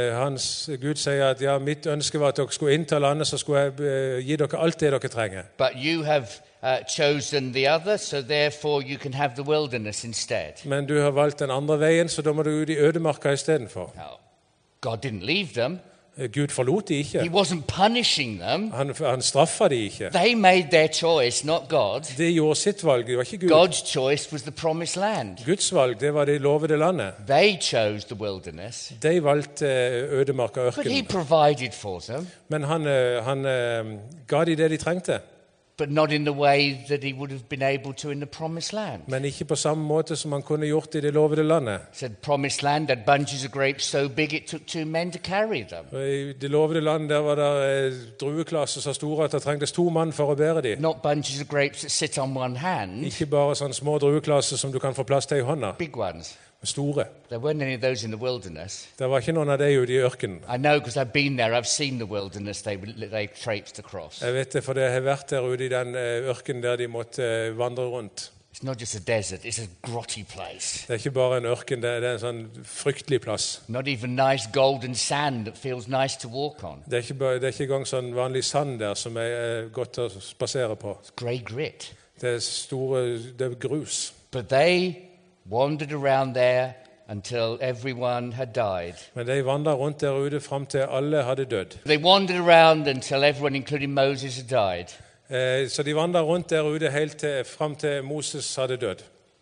Gud sier at ja, mitt ønske var at dere skulle innta landet, så skulle jeg gi dere alt det dere trenger. But you have chosen the other, so therefore you can have the wilderness instead. Men du har valgt den andre veien, så da må du ut i ødemarka istedenfor. Now, God didn't leave them. Gud forlot de He ikke. wasn't punishing them. Han straffa de ikke. They made their choice, not God. De gjorde sitt valg, det var ikke Gud. God's choice was the promised land. Guds valg, det var det lovede landet. They chose the wilderness, De valgte ødemarka og but he ørkenen. provided for them, Men han ga de det de trengte. but not in the way that he would have been able to in the promised land. Men ikke på samme måte som han kunne gjort i det lovede landet. Said promised land had bunches of grapes so big it took 2 men to carry them. Og I det lovede landet der var det drueklasser så store at det trengtes 2 mann for å bære dem. Not bunches of grapes that sit on one hand, Ikke bare sånne små drueklasser som du kan få plass til i hånda, big ones. men store. There weren't any of those in the wilderness. Det var ikke noen av de ute i ørkenen. I know because I've been there. I've seen the wilderness they traipsed across. Jeg vet det, for jeg har vært der ute i den ørkenen der de måtte vandre rundt. It's not just a desert, it's a grotty place. Det er ikke bare en ørken, det er en sånn fryktelig plass. Not even nice golden sand that feels nice to walk on. Det er ikke engang sånn vanlig sand der som er godt å spasere på. It's grey grit. Det er grus. But they wandered around there until everyone had died. Men de vandret rundt der ute frem til alle hadde dødd. They wandered around until everyone, including Moses, had died. Så de vandret rundt der ute helt frem til Moses hadde dødd.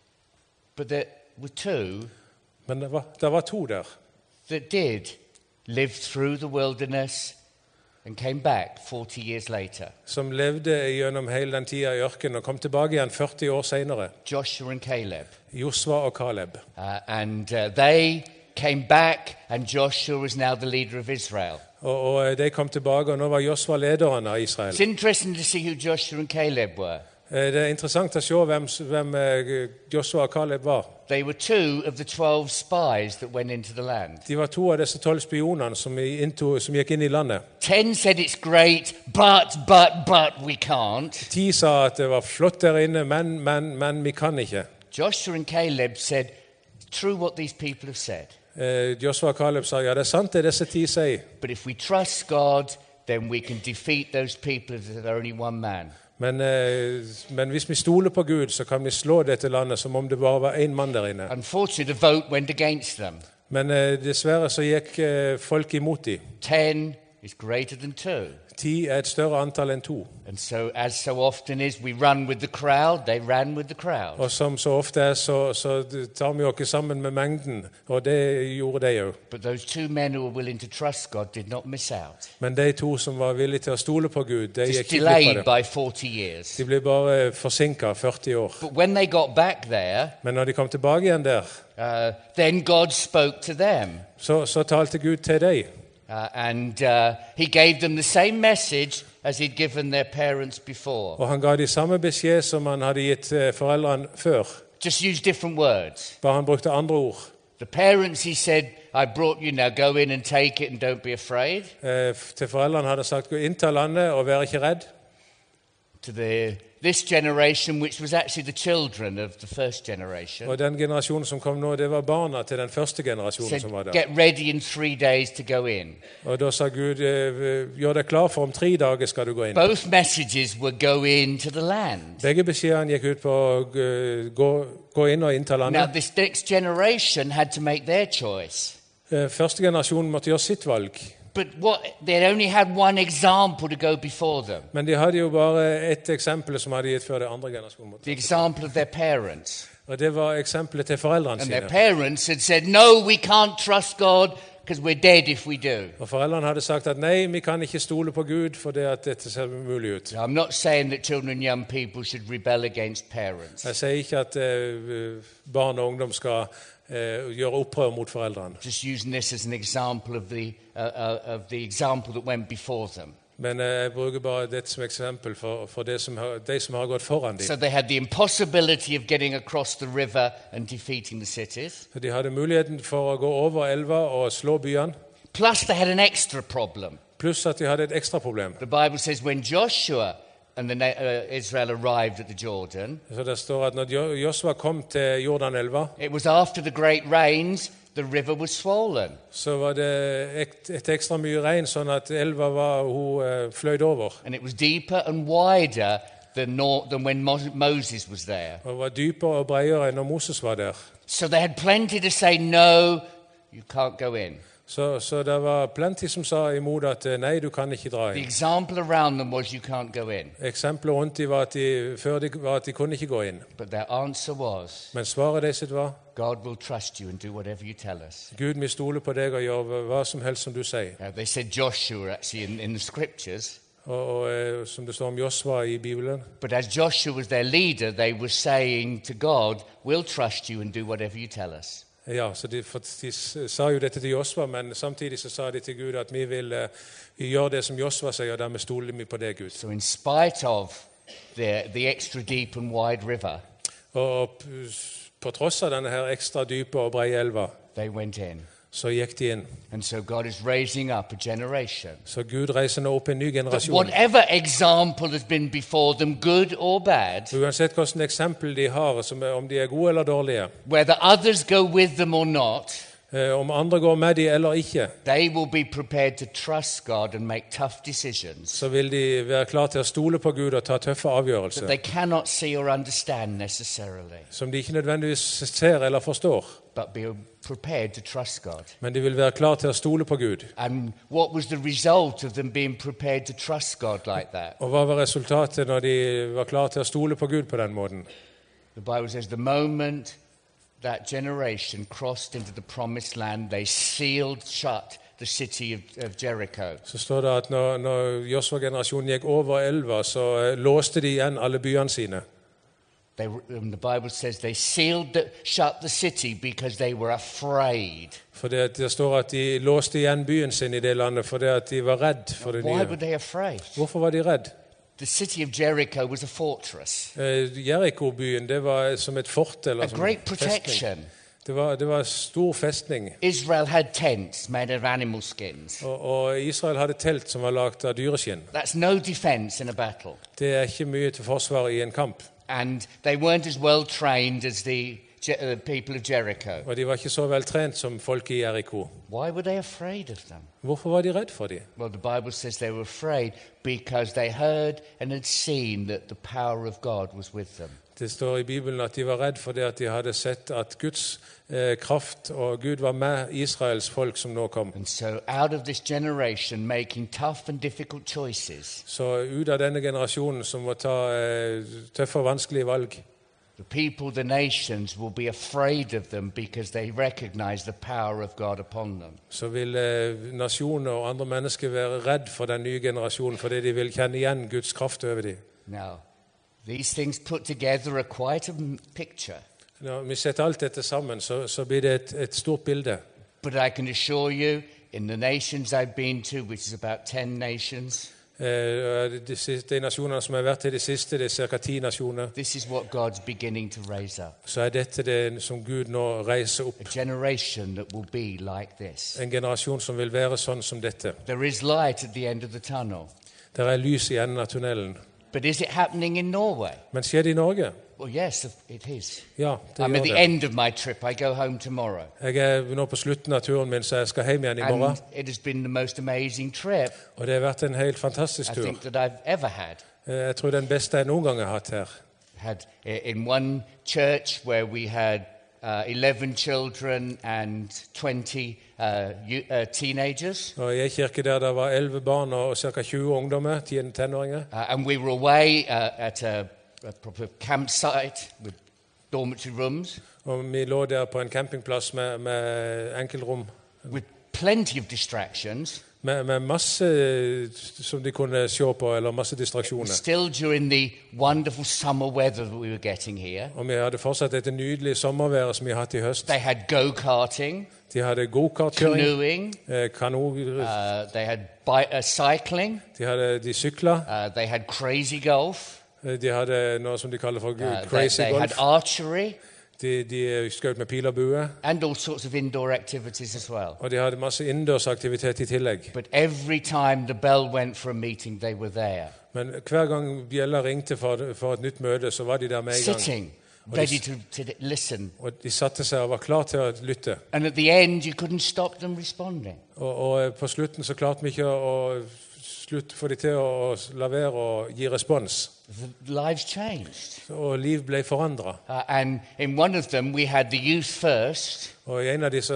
But there were 2 Men det var 2 der that did live through the wilderness and came back 40 years later. som levde gjennom hele den tida i ørkenen og kom tilbake igjen 40 år senere. Joshua and Caleb. Josva og Kaleb. They came back, and Joshua was now the leader of Israel. Og de kom tilbake, og nå var Josva lederen av Israel. It's interesting to see who Joshua and Caleb were. Det er interessant å se hvem Josva og Kaleb var. They were 2 of the 12 spies that went into the land. De var 2 av disse 12 spionene som gikk inn i landet. 10 said it's great, but we can't. 10 sa at det var flott der inne, men vi kan ikke. Joshua and Caleb said, it's true what these people have said. Josva og Kaleb sa, ja, det er sant det disse 10 sier. But if we trust God, then we can defeat those people if there's only one man. Men hvis vi stoler på Gud, så kan vi slå dette landet som om det bare var én mann der inne. Unfortunately, the vote went against them. Men dessverre så gikk folk imot dem. 10 is greater than 2. 10 er et større antall enn 2. And so, as so often is, we run with the crowd. They ran with the crowd. Og som så ofte er, så tar vi oss sammen med mengden, og det gjorde de òg. But those 2 men who were willing to trust God did not miss out. Men de 2 som var villige til å stole på Gud, de Just gikk ikke glipp delayed av det. by 40 years. De ble bare forsinket 40 år. But when they got back there, Men når de kom tilbake igjen der, then God spoke to them. så talte Gud til dem. He gave them the same message as he'd given their parents before. Og han ga de samme beskjed som han hadde gitt foreldrene før. Just use different words. Bare han brukte andre ord. The parents, he said, I brought you now, go in and take it and don't be afraid. Til foreldrene hadde han sagt, gå inn til landet og vær ikke redd. To this generation, which was actually the children of the first generation, Og den generasjonen som kom nå, det var barna til den første generasjonen said, som var der. get ready in 3 days to go in. Og da sa Gud, gjør deg klar for om 3 dager skal du gå inn. Both messages were go into the land. Begge beskjedene gikk ut på å gå inn og innta Now, landet. this next generation had to make their choice. Første generasjon måtte gjøre sitt valg. But they only had one example to go before them. Men de hadde jo bare ett eksempel som hadde gitt før det andre generasjonen. The example of their parents. Og det var eksempelet til foreldrene And their sine. parents had said, no, we can't trust God because we're dead if we do. Og foreldrene hadde sagt at nei, vi kan ikke stole på Gud for det at dette ser umulig ut. Now, I'm not saying that children and young people should rebel against parents. Jeg sier ikke at barn og ungdom skal gjøre opprør mot foreldrene. Just using this as an example of the example that went before them. Men jeg bruker bare dette som eksempel for de som har gått foran dem. So they had the impossibility of getting across the river and defeating the cities. Så de hadde muligheten for å gå over elva og slå byene. Plus they had an extra problem. Pluss at de hadde et ekstra problem. The Bible says when Joshua and Israel arrived at the Jordan, Så det står at når Josva kom til Jordanelva, it was after the great rains, the river was swollen. så var det et ekstra mye regn, sånn at elva fløyd over. And it was deeper and wider than when Moses was there. Og det var dypere og bredere enn når Moses var der. So they had plenty to say, no, you can't go in. Så det var plenty som sa imot at nei, du kan ikke dra The inn. example around them was you can't go in. Eksemplet rundt dem var at de kunne ikke gå inn. But their answer was, Men svaret deres var, God will trust you and do whatever you tell us. Gud, vi stoler på deg og gjør hva som helst som du sier. They said Joshua actually in the scriptures. Og som det står om Josva i Bibelen. But as Joshua was their leader, they were saying to God, we'll trust you and do whatever you tell us. Ja, så de sa jo dette til Josva, men samtidig så sa de til Gud at vi vil gjøre det som Josva sier, og dermed stoler vi på det, Gud. So in spite of the extra deep and wide river, Og på tross av denne her ekstra dype og brede elva, they went in. så gikk de inn. And so God is raising up a generation. Så Gud reiser nå opp en ny But generasjon. whatever example has been before them, good or bad, Uansett hvilket eksempel de har, om de er gode eller dårlige, whether others go with them or not, om andre går med de eller ikke, they will be prepared to trust God and make tough decisions så vil de være klar til å stole på Gud og ta tøffe that avgjørelser, they cannot see or understand necessarily, som de ikke nødvendigvis ser eller forstår. but be prepared to trust God. Men de vil være klar til å stole på Gud. And what was the result of them being prepared to trust God like that? Og hva var resultatet når de var klar til å stole på Gud på den måten? The Bible says the moment that generation crossed into the promised land, they sealed shut the city of Jericho. Så står det at når Josva-generasjonen gikk over elva, så låste de igjen alle byene sine. The Bible says they shut the city because they were afraid. For det står at de låste igjen byen sin i det landet fordi at de var redd for det Why were nye. they afraid? Hvorfor var de redd? The city of Jericho was a fortress, Jericho-byen, det var som et fort eller a som great en festning. protection. Det var stor festning. Israel had tents made of animal skins. Og Israel hadde telt som var laget av dyreskinn. That's no defense in a battle. Det er ikke mye til forsvar i en kamp. And they weren't as well trained as the people of Jericho. Og de var ikke så veltrent som folk i Jericho. Why were they afraid of them? Hvorfor var de redd for dem? Well, the Bible says they were afraid because they heard and had seen that the power of God was with them. Det står i Bibelen at de var redd fordi at de hadde sett at Guds kraft og Gud var med Israels folk som nå kom. And so out of this generation making tough and difficult choices, Så ut av denne generasjonen som må ta tøffe og vanskelige valg, the people, the nations will be afraid of them because they recognize the power of God upon them. så vil nasjoner og andre mennesker være redd for den nye generasjonen fordi de vil kjenne igjen Guds kraft over dem. Now, these things put together are quite a picture. Når vi setter alt dette sammen, så blir det et stort bilde. But I can assure you, in the nations I've been to, which is about 10 nations, De nasjonene som har vært i det siste, det er ca. 10 nasjoner, this is what God's beginning to raise up. så er dette det som Gud nå reiser opp. A generation that will be like this. En generasjon som vil være sånn som dette. There is light at the end of the tunnel. Det er lys i enden av tunnelen. But is it happening in Norway? Men skjer det i Norge? Well, yes, it is. Ja, det I'm at the gjør det. end of my trip. I go home tomorrow. Jeg er nå på slutten av turen min, så jeg skal hjem igjen i morgen. And it has been the most amazing trip Og det har vært en helt fantastisk I tur. think that I've ever had. Jeg tror den beste jeg noen gang har hatt her. Had in one church where we had 11 children and 20 teenagers. Og i en kirke der det var 11 barn og ca. 20 ungdommer, 10 tenåringer. And we were away at a proper campsite with dormitory rooms Og vi lå der på en campingplass med enkeltrom. with plenty of distractions. Med masse som de kunne se på, eller masse distraksjoner. Still during the wonderful summer weather that we were getting here. Og vi hadde fortsatt dette nydelige sommerværet som vi har hatt i høst. They had go-karting, De hadde go-kartkjøring, canoeing, they they had cycling, de sykla, they had crazy golf, de hadde noe som de kaller for crazy they had golf. archery, De skjøt med pil og bue, and all sorts of indoor activities as well. og de hadde masse innendørsaktivitet i tillegg. But every time the bell went for a meeting, they were there, Men hver gang bjella ringte for et nytt møte, så var de der med en gang. sitting, ready to listen. Og de satte seg og var klar til å lytte. And at the end, you couldn't stop them responding. Og på slutten så klarte vi ikke å få de til å la være å gi respons. The lives changed. Og liv ble forandret. And in one of them, we had the youth first. Og i en av disse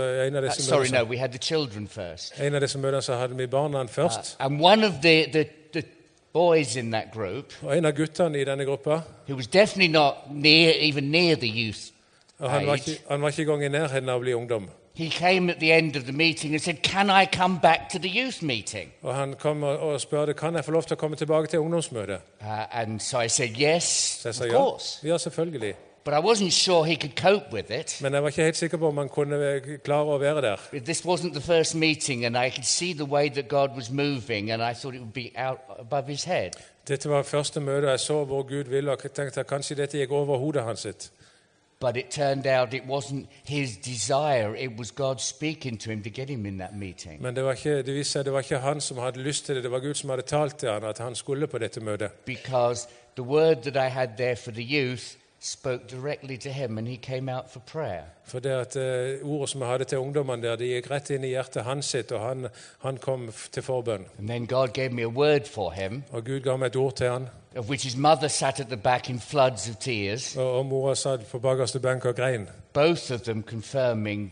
We had the children first. møtene så hadde vi barna først. And one of the boys in that group, Og en av guttene i denne gruppa, who was definitely not even near the youth og han var age, ikke engang i nærheten av å bli ungdom. he came at the end of the meeting and said, "Can I come back to the youth meeting?" Og han kom og spurte, kan jeg få lov til å komme tilbake til ungdomsmøtet? And so I said, yes, Så jeg sa of ja. course. Ja, selvfølgelig. But I wasn't sure he could cope with it. Men jeg var ikke helt sikker på om han kunne klare å være der. This wasn't the first meeting, and I could see the way that God was moving, and I thought it would be out above his head. Dette var første møte, jeg så hvor Gud ville, og tenkte at kanskje dette gikk over hodet hans sitt. But it turned out it wasn't his desire, it was God speaking to him to get him in that meeting. Men det viste seg det var ikke han som hadde lyst til det, det var Gud som hadde talt til han at han skulle på dette møtet. Because the word that I had there for the youth spoke directly to him, and he came out for prayer. For det at ordet som jeg hadde til ungdommene der, det gikk rett inn i hjertet hans sitt, og han kom til forbønn. And then God gave me a word for him, Og Gud ga meg et ord til han, of which his mother sat at the back in floods of tears, og mora satt på bakerste benk og grein. both of them confirming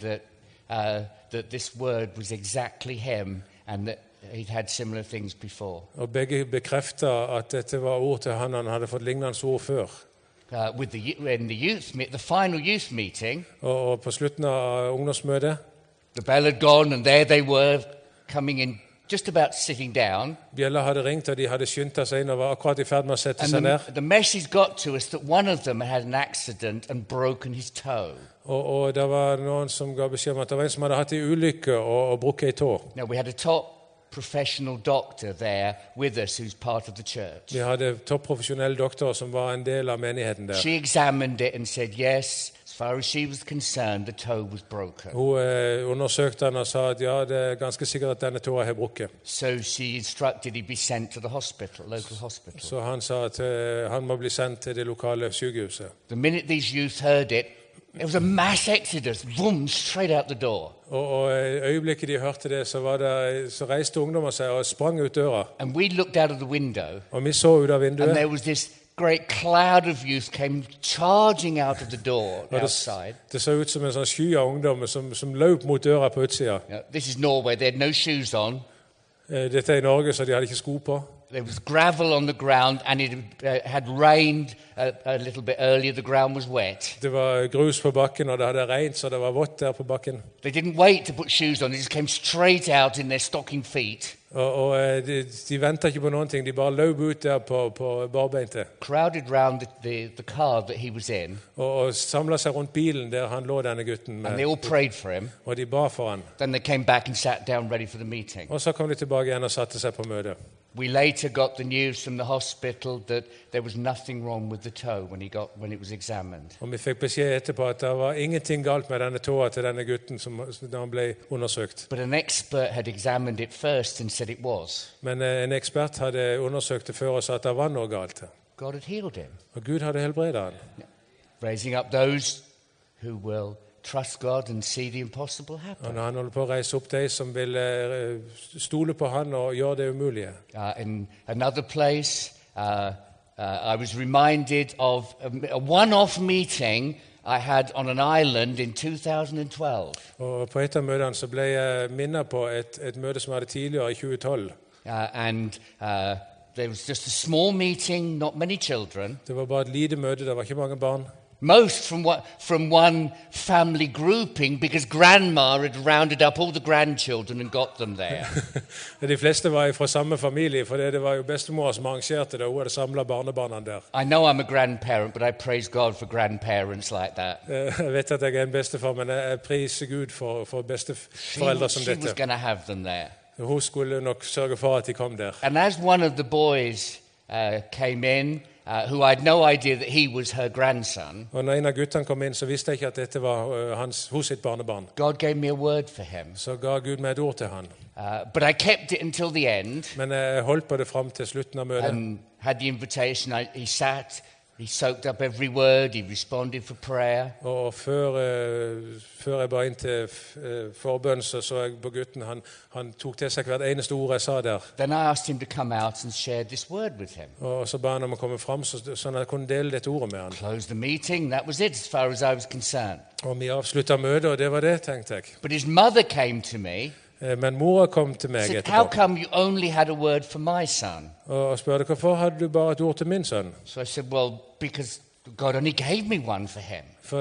that this word was exactly him, and that he'd had similar things before. Og begge bekreftet at dette var ord til han hadde fått lignende ord før. The final youth meeting, Og på slutten av ungdomsmøtet, the bell had gone, and there they were, coming in, just about sitting down. bjella hadde ringt, og de hadde skyndt seg inn og var akkurat i ferd med å sette And seg ned. the message got to us that one of them had an accident and broken his toe. Og det var noen som ga beskjed om at det var en som hadde hatt en ulykke og brukket en tå. Now, we had a top professional doctor there with us who's part of the church. Vi hadde topprofesjonelle doktorer som var en del av menigheten der. She examined it and said, yes, as far as she was concerned, the toe was broken. Hun undersøkte han og sa at ja, det er ganske sikkert at denne tåa har brukket. So she instructed he be sent to the hospital, local hospital. Så han sa at han må bli sendt til det lokale sykehuset. The minute these youth heard it, it was a mass exodus, boom, straight out the door. Og øyeblikket de hørte det, så reiste ungdommer seg og sprang ut døra. And we looked out of the window, Og vi så ut av and vinduet, there was this great cloud of youth came charging out of the door og outside. det så ut som en sånn sky av ungdommer som løp mot døra på utsida. This is Norway. They had no shoes on. Dette er i Norge, så de hadde ikke sko på. There was gravel on the ground, and it had rained a little bit earlier. The ground was wet. Det var grus på bakken, og det hadde regnet, så det var vått der på bakken. They didn't wait to put shoes on. They just came straight out in their stocking feet. Og de ventet ikke på noen ting, de bare løp ut der på barbeinte. Crowded round the car that he was in, Og samlet seg rundt bilen der han lå, denne gutten, and they all prayed for him. og de ba for han. Then they came back and sat down ready for the meeting. Og så kom de tilbake igjen og satte seg på møtet. We later got the news from the hospital that there was nothing wrong with the toe when it was examined. Og vi fikk beskjed etterpå at det var ingenting galt med denne tåa til denne gutten da han ble undersøkt. But an expert had examined it first and said it was. Men en ekspert hadde undersøkt det før og sa at det var noe galt. God had healed him. Og Gud hadde helbredet han. Raising up those who will trust God and see the impossible Og happen. når han holder på å reise opp de som vil stole på han og gjøre det umulige. In another place, I was reminded of a one-off meeting I had on an island in 2012. Og på et av møtene så ble jeg minnet på et møte som jeg hadde tidligere i 2012. There was just a small meeting, not many children. Det var bare et lite møte, det var ikke mange barn. Most from one family grouping because grandma had rounded up all the grandchildren and got them there. De fleste var fra samme familie, for det var jo bestemor som arrangerte det, og hun hadde samlet barnebarna der. I know I'm a grandparent, but I praise God for grandparents like that. Jeg vet at jeg er en bestefar, men jeg priser Gud for besteforeldre som She was dette. going to have them there. Hun skulle nok sørge for at de kom der. And as one of the boys came in, who I had no idea that he was her grandson, Og når en av guttene kom inn, så visste jeg ikke at dette var hos sitt barnebarn. God gave me a word for him. Så ga Gud meg et ord til han. But I kept it until the end Men jeg holdt på det fram til slutten av møtet. and had the invitation. He sat, he soaked up every word, he responded for prayer. Og før jeg ba inn til forbønn, så jeg på gutten. Han tok til seg hvert eneste ord jeg sa der. Then I asked him to come out and share this word with him. Og så ba han om å komme fram, sånn at jeg kunne dele dette ordet med han. Closed the meeting, that was it as far as I was concerned. Og vi avsluttet møtet, og det var det, tenkte jeg. But his mother came to me, Men mora kom til meg said, "How etterpå come you only had a word for my son?" og spurte hvorfor hadde du bare et ord til min sønn. So I said, "Well, because God only gave me one for him." For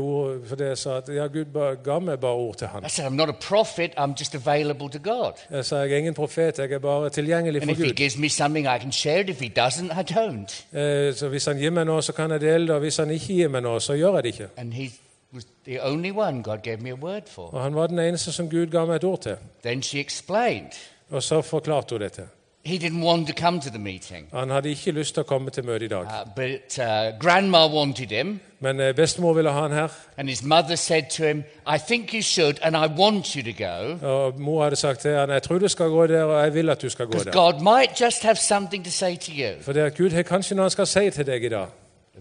det jeg sa at ja, Gud ga meg bare ord til han. I said, "I'm not a prophet, I'm just available to God. Jeg sa jeg er ingen profet, jeg er bare tilgjengelig And for if he Gud. gives me something, I can share it. If he doesn't, I don't." Så hvis han gir meg noe, så kan jeg dele det, og hvis han ikke gir meg noe, så gjør jeg det ikke. And he was the only one God gave me a word for. Og han var den eneste som Gud ga meg et ord til. Then she explained. Og så forklarte hun dette. He didn't want to come to the meeting, Han hadde ikke lyst til å komme til møtet i dag. but grandma wanted him. Men bestemor ville ha han her, And his mother said to him, "I think you should, and I want you to go, og mor hadde sagt til han, jeg tror du skal gå der, og jeg vil at du skal gå because der. God might just have something to say to you." For det er Gud har kanskje noe han skal si til deg i dag.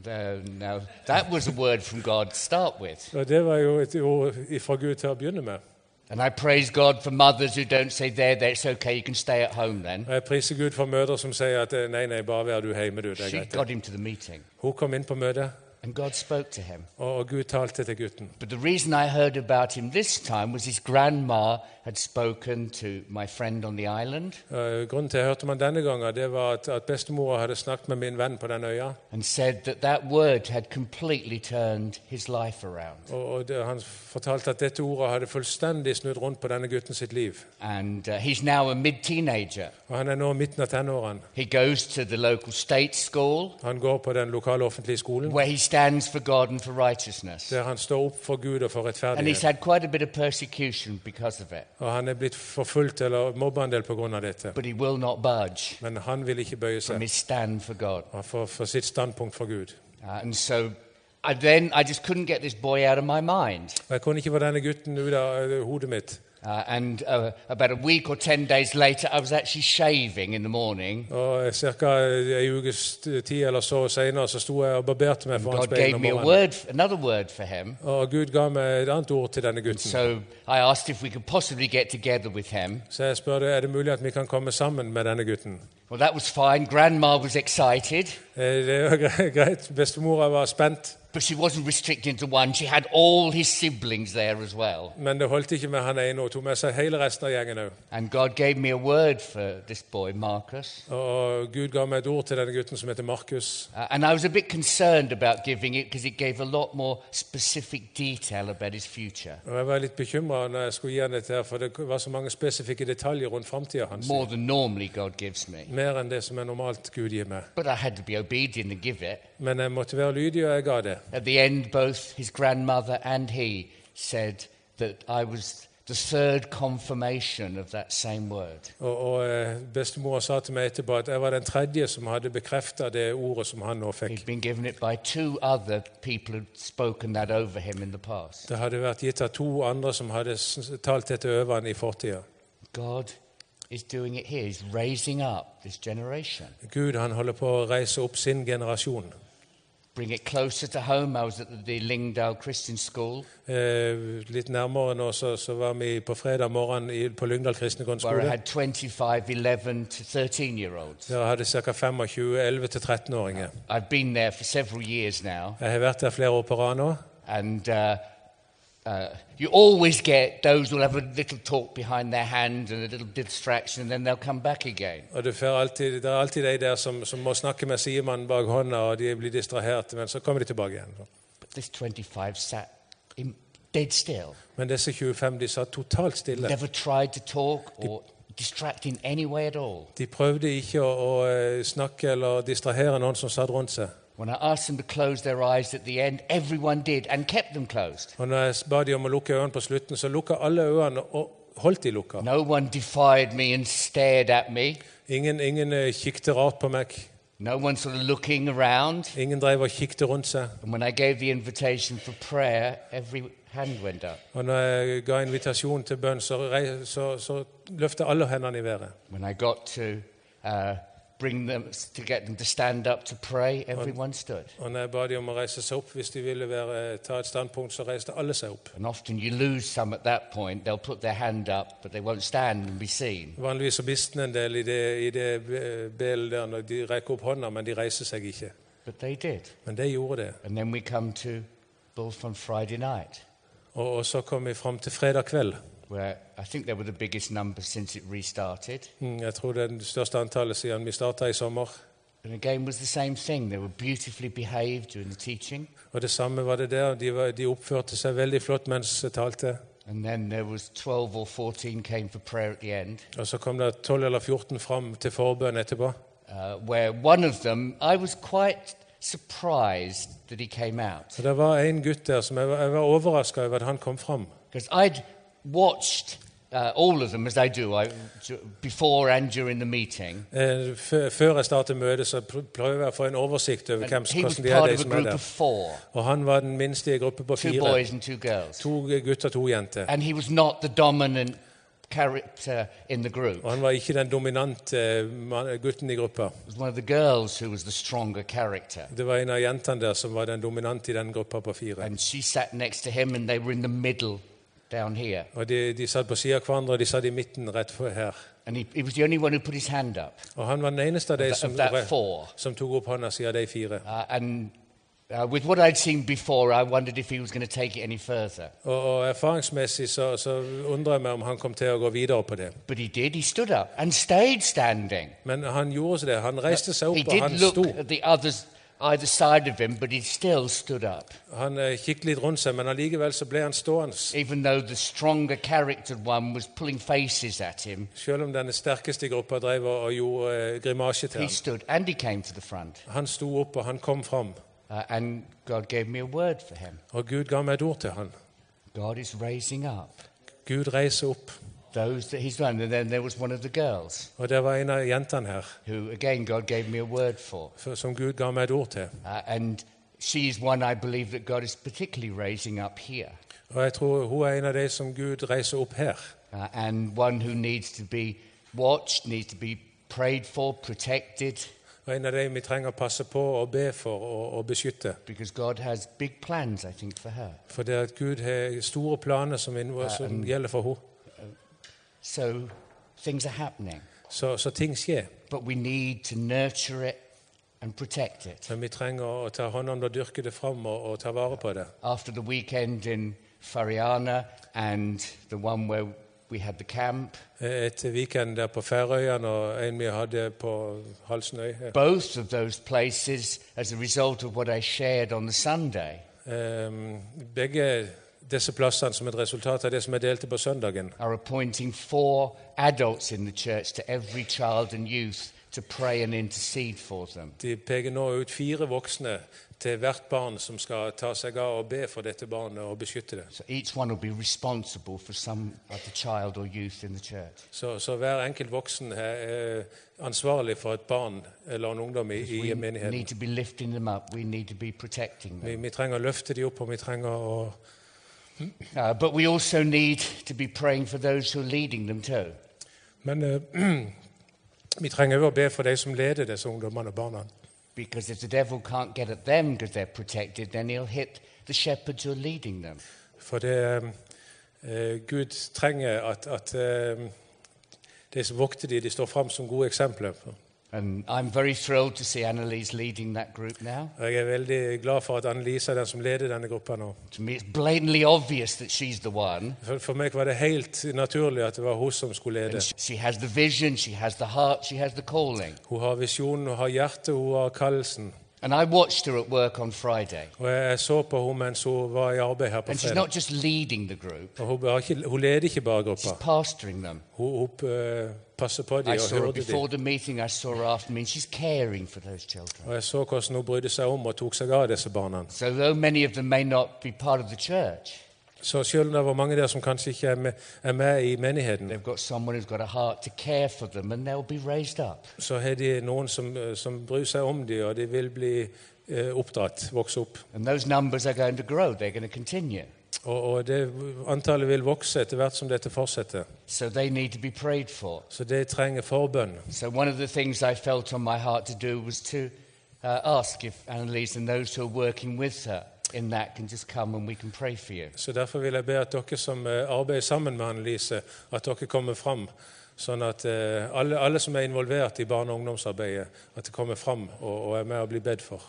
Now, that was a word from God to start with. Og det var jo et ord fra Gud til å begynne med. And I praise God for mothers who don't say, there, it's okay, you can stay at home then. Og jeg priser Gud for mødre som sier at nei, bare vær du hjemme, du. Det er She greit. got him to the meeting, Hun kom inn på møtet, and God spoke to him. og Gud talte til gutten. But the reason I heard about him this time was his grandma had spoken to my friend on the island Grunnen til at jeg hørte om han denne gangen, det var at bestemor hadde snakket med min venn på den øya. and said that word had completely turned his life around. Og han fortalte at dette ordet hadde fullstendig snudd rundt på denne gutten sitt liv. And he's now a mid-teenager. Og han er nå midten av tenårene. He goes to the local state school Han går på den lokale offentlige skolen, where he stands for God and for righteousness. der han står opp for Gud og for And he's rettferdighet. had quite a bit of persecution because of it. Og han er blitt forfulgt eller mobbet en del på grunn av dette. But he will not budge Men han vil ikke bøye from seg his stand for God. for sitt standpunkt for Gud. And so I just couldn't get this boy out of my mind. Og jeg kunne ikke få denne gutten ut av hodet mitt. And about a week or 10 days later, I was actually shaving in the morning. Og ca. en ukes tid eller så senere så sto jeg og barberte meg foran God speilet gave om me morgenen. another word for him. Og Gud ga meg et annet ord til denne gutten. So I asked if we could possibly get together with him. Så jeg spurte er det mulig at vi kan komme sammen med denne gutten. Well, that was fine. Grandma was excited, Det var greit. Bestemora var spent, but she wasn't restricted to one. She had all his siblings there as well. men det holdt ikke med han ene. Hun tok med seg hele resten av gjengen òg. And God gave me a word for this boy, Marcus. Og Gud ga meg et ord til denne gutten som heter Markus. And I was a bit concerned about giving it because it gave a lot more specific detail about his future. Og jeg var litt bekymret når jeg skulle gi han dette, her, for det var så mange spesifikke detaljer rundt framtida hans. More than normally God gives me. Mer enn det som er normalt Gud gir meg. But I had to be obedient and give it. Men jeg måtte være lydig, og jeg ga det. At the end, both his grandmother and he said that I was the third confirmation of that same word. Og bestemor sa til meg etterpå at jeg var den tredje som hadde bekreftet det ordet som han nå fikk. He'd been given it by two other people who'd spoken that over him in the past. Det hadde vært gitt av to andre som hadde talt dette over han i fortida. God is doing it here. He's raising up this generation. Gud han holder på å reise opp sin generasjon. Bring it closer to home. I was at the Lyngdal Christian School Litt nærmere nå så var vi på fredag morgen på Lyngdal kristne where I grunnskole. had 25 11 to 13-year-olds. Der hadde ca. 25 11-13-åringer. I've been there for several years now, Jeg har vært der flere år på rad nå. and you always get those who'll have a little talk behind their hand and a little distraction, and then they'll come back again. Og det er alltid de der som må snakke med sidemannen bak hånda, og de blir distraherte, men så kommer de tilbake igjen. But this 25 sat dead still. Men disse 25 de satt totalt stille. Never tried to talk or distract in any way at all. De prøvde ikke å snakke eller distrahere noen som satt rundt seg. When I asked them to close their eyes at the end, everyone did and kept them closed. Og når jeg ba de om å lukke øynene på slutten, så lukket alle øynene og holdt de lukket. No one defied me and stared at me. Ingen kikket rart på meg. No one sort of looking around. Ingen drev og kikket rundt seg. And when I gave the invitation for prayer, every hand went up. Og når jeg ga invitasjon til bønn, så løftet alle hendene i været. When I got to get them to stand up to pray, everyone stood. Og når jeg ba de om å reise seg opp, hvis de ville ta et standpunkt, så reiste alle seg opp. And often you lose some at that point. They'll put their hand up, but they won't stand and be seen. Vanligvis så mister en del i det belet der når de rekker opp hånda, men de reiser seg ikke. But they did. Men det gjorde det. And then we come to Bulf on Friday night, Og så kom vi fram til fredag kveld. where I think they were the biggest number since it restarted. Jeg tror det er det største antallet siden vi startet i sommer. And again was the same thing. They were beautifully behaved during the teaching. Og det samme var det der. De oppførte seg veldig flott mens jeg talte. And then there was 12 or 14 came for prayer at the end, Og så kom det 12 eller 14 fram til forbønn etterpå. where one of them, I was quite surprised that he came out. Så det var en gutt der som jeg var overrasket over at han kom fram. Because I'd watched all of them, as I do, before and during the meeting. Før jeg startet møtet, så prøver jeg å få en oversikt over He was hvordan de part de of a som er group der. of 4, Og han var den minste i en gruppe på 2 4. boys and 2 girls. 2 gutter, 2 jenter. And he was not the dominant character in the group. Og han var ikke den dominante gutten i gruppa. It was one of the girls who was the stronger character. Det var en av jentene der som var den dominante i den gruppa på 4. And she sat next to him, and they were in the middle down here. Og de satt på siden av hverandre, og de satt i midten rett for her. And he was the only one who put his hand up. Og han var den eneste av de Of that 4. som tok opp hånda siden de 4. And with what I'd seen before, I wondered if he was going to take it any further. Og erfaringsmessig så undrer jeg meg om han kom til å gå videre på det. But he did. He stood up and stayed standing. Men han gjorde det. Han reiste seg He opp, og did han look sto. at the others either side of him, but he still stood up. Han kikket litt rundt seg, men allikevel så ble han stående. Even though the stronger character one was pulling faces at him, Selv om den sterkeste i gruppa drev og gjorde grimasje til he ham. stood and he came to the front. Han sto opp, og han kom fram. And God gave me a word for him. Og Gud ga meg et ord til han. God is raising up Gud reiser opp. those that he's done. And then there was one of the girls Og det var en av jentene her who, again, God gave me a word for. som Gud ga meg et ord til. And she's one I believe that God is particularly raising up here. Og jeg tror hun er en av de som Gud reiser opp her. And one who needs to be watched, needs to be prayed for, protected, Og en av de vi trenger å passe på og be for og beskytte. because God has big plans, I think, for her. For det at Gud har store planer som gjelder for henne. So things are happening, Så ting skjer. but we need to nurture it and protect it. Men vi trenger å ta hånd om det, dyrke det fram og ta vare på det. After the weekend in Fariana and the one where we had the camp, Et weekend der på Færøyene og en vi hadde på Halsnøy. both of those places, as a result of what I shared on the Sunday, Begge disse plassene som et resultat av det som jeg delte på søndagen, are appointing 4 adults in the church to every child and youth to pray and intercede for them. de peker nå ut 4 voksne til hvert barn som skal ta seg av og be for dette barnet og beskytte det. So each one will be responsible for some other child or youth in the church. Så hver enkelt voksen er ansvarlig for et barn eller en ungdom i We menigheten. need to be lifting them up. We need to be protecting them. Vi trenger å løfte dem opp, og vi trenger å But we also need to be praying for those who are leading them too. Men vi trenger også å be for de som leder disse ungdommene og barna. Because if the devil can't get at them because they're protected, then he'll hit the shepherds who are leading them. For Gud trenger at de som vokter de står fram som gode eksempler. And I'm very thrilled to see Annalise leading that group now. Jeg er veldig glad for at Annelise er den som leder denne gruppa nå. To me, it's blatantly obvious that she's the one. For meg var det helt naturlig at det var hun som skulle lede. And she has the vision, she has the heart, she has the calling. Hun har visjonen, hun har hjertet, hun har kallelsen. And I watched her at work on Friday. Og jeg så på henne mens hun var i arbeid her på And she's fredag. not just leading the group, Og hun leder ikke bare she's gruppa. pastoring them. Hun passer på dem I og saw her hørte before dem. the meeting, I saw her after me, and she's caring for those children. Og jeg så hvordan hun brydde seg om og tok seg av disse barna. So though many of them may not be part of the church, Så selv om det var mange der som kanskje ikke er med i menigheten, they've got someone who's got a heart to care for them, and they'll be raised up. så har de noen som bryr seg om dem, og de vil bli oppdratt, vokse opp. And those numbers are going to grow. They're going to continue. Og det antallet vil vokse etter hvert som dette fortsetter. So they need to be prayed for. Så det trenger forbønn. So one of the things I felt on my heart to do was to ask if Annalise and those who are working with her in that can just come and we can pray for you. Så derfor vil jeg be at dere som arbeider sammen med Annelise, at dere kommer fram, sånn at alle som er involvert i barne- og ungdomsarbeidet, at de kommer fram og er med og blir bedt for.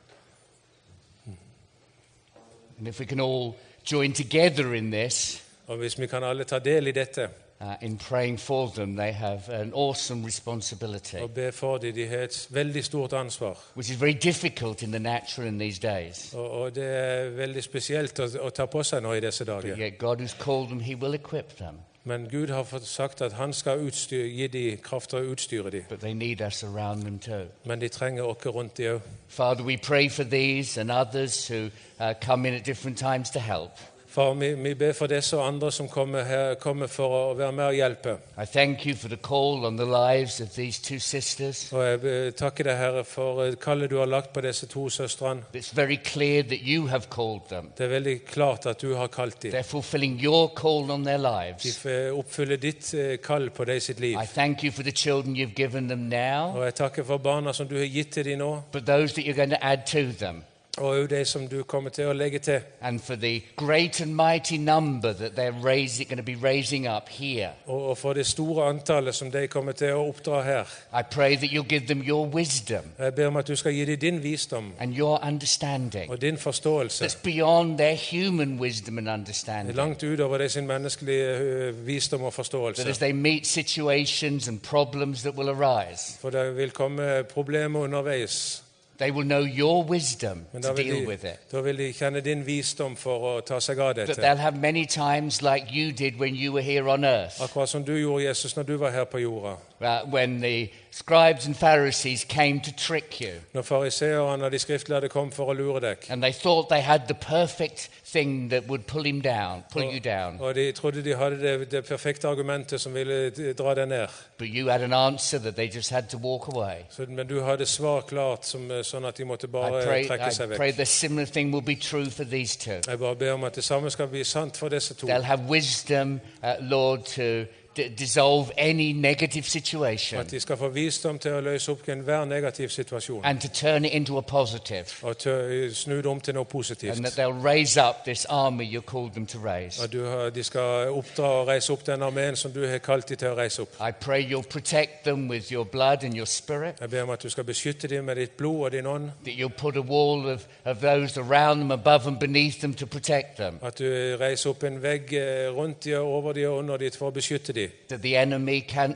And if we can all join together in this, Og hvis vi kan alle ta del i dette in praying for them, they have an awesome responsibility, og be for dem, de har et veldig stort ansvar. which is very difficult in the natural in these days. Og det er veldig spesielt å ta på seg nå i disse But dager. yet God who's called them, he will equip them. Men Gud har sagt at han skal gi dem kraft til å utstyre dem. But they need us around them too. Men de trenger oss rundt dem òg. Father, we pray for these and others who come in at different times to help. Far, vi ber for disse og andre som kommer for å være med og hjelpe. I thank you for the call on the lives of these two sisters. Og jeg takker deg, Herre, for kallet du har lagt på disse to søstrene. It's very clear that you have called them. Det er veldig klart at du har kalt dem. They're fulfilling your call on their De lives. får oppfylle ditt kall på dem sitt liv. I thank you for the children you've given them now, Og jeg takker for barna som du har gitt til dem nå, but those that you're going to add to them, og også de som du kommer til å legge til. and for the great and mighty number that they're going to be raising up here. Og for det store antallet som de kommer til å oppdra her. I pray that you'll give them your wisdom Jeg ber om at du skal gi dem din visdom and your understanding og din forståelse. that's beyond their human wisdom and Det er understanding. langt utover de sin menneskelige visdom og That as forståelse. they meet situations and problems that will arise, For det vil komme problemer underveis. they will know your wisdom Men to da deal with it. vil de kjenne din visdom for å ta seg av That dette. they'll have many times like you did when you were here on earth, Akkurat som du gjorde, Jesus, når du var her på jorda. when the scribes and Pharisees came to trick you, Når fariseerne og de skriftlærde kom for å lure deg. and they thought they had the perfect thing that would pull you down. Og de trodde de hadde det perfekte argumentet som ville dra deg ned. But you had an answer that they just had to walk away. Men du hadde svar klart, sånn at de måtte bare trekke seg I pray vekk. the similar thing will be true for these two. Jeg bare ber om at det samme skal bli sant for disse to. They'll have wisdom, Lord, to dissolve any negative situation At de skal få visdom til å løse opp enhver negativ situasjon. and to turn it into a positive. Og til å snu det om til noe And that positivt. they'll raise up this army you called them to raise. At de skal oppdra og reise opp den armeen som du har kalt dem til å reise opp. I pray you'll protect them with your blood and your spirit, Jeg ber om at du skal beskytte dem med ditt blod og din ånd. that you'll put a wall of those around them, above and beneath them to protect them, At du reiser opp en vegg rundt dem, over dem og under dem for å beskytte dem. that the enemy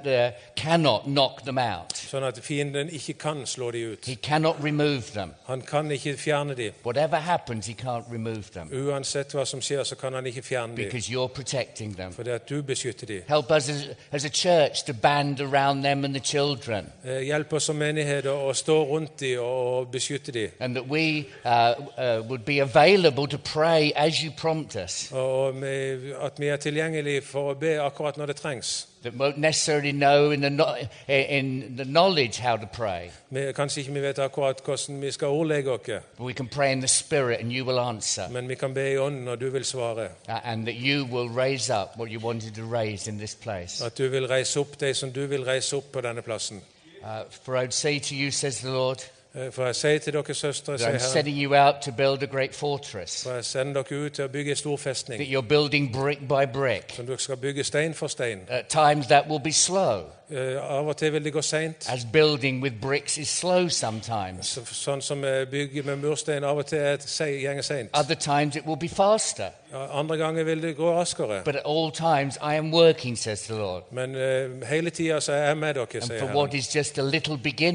cannot knock them out. Sånn at fienden ikke kan slå dem ut. He cannot remove them. Han kan ikke fjerne dem. Whatever happens, he can't remove them Uansett hva som skjer, så kan han ikke fjerne dem. because you're protecting them. Fordi at du beskytter dem. Help us as a church to band around them and the children, Hjelp oss som menighet å stå rundt dem og beskytte dem. and that we would be available to pray as you prompt us, Og at vi er tilgjengelige for å be akkurat når det trengs. that won't necessarily know in the knowledge how to pray, Kanskje ikke vi vet akkurat hvordan vi skal ordlegge oss, but we can pray in the Spirit and you will answer, men vi kan be i ånden, og du vil svare. and that you will raise up what you wanted to raise in this place. At du vil reise opp de som du vil reise opp på denne plassen. For I would say to you, says the Lord, For jeg sier til dere søstre, that sier I'm Herren, setting you out to build a great fortress, for jeg sender dere ut til å bygge en stor that festning, you're building brick by brick. som dere skal bygge stein for stein. At times that will be slow, Av og til vil det gå sent, as building with bricks is slow sometimes. sånn som bygge med murstein av og til gjenger sent. Other times it will be faster. Andre ganger vil det gå raskere. But at all times I am working, says the Lord. Men hele tida så er jeg med dere, And sier for Herren. what is just a little beginning,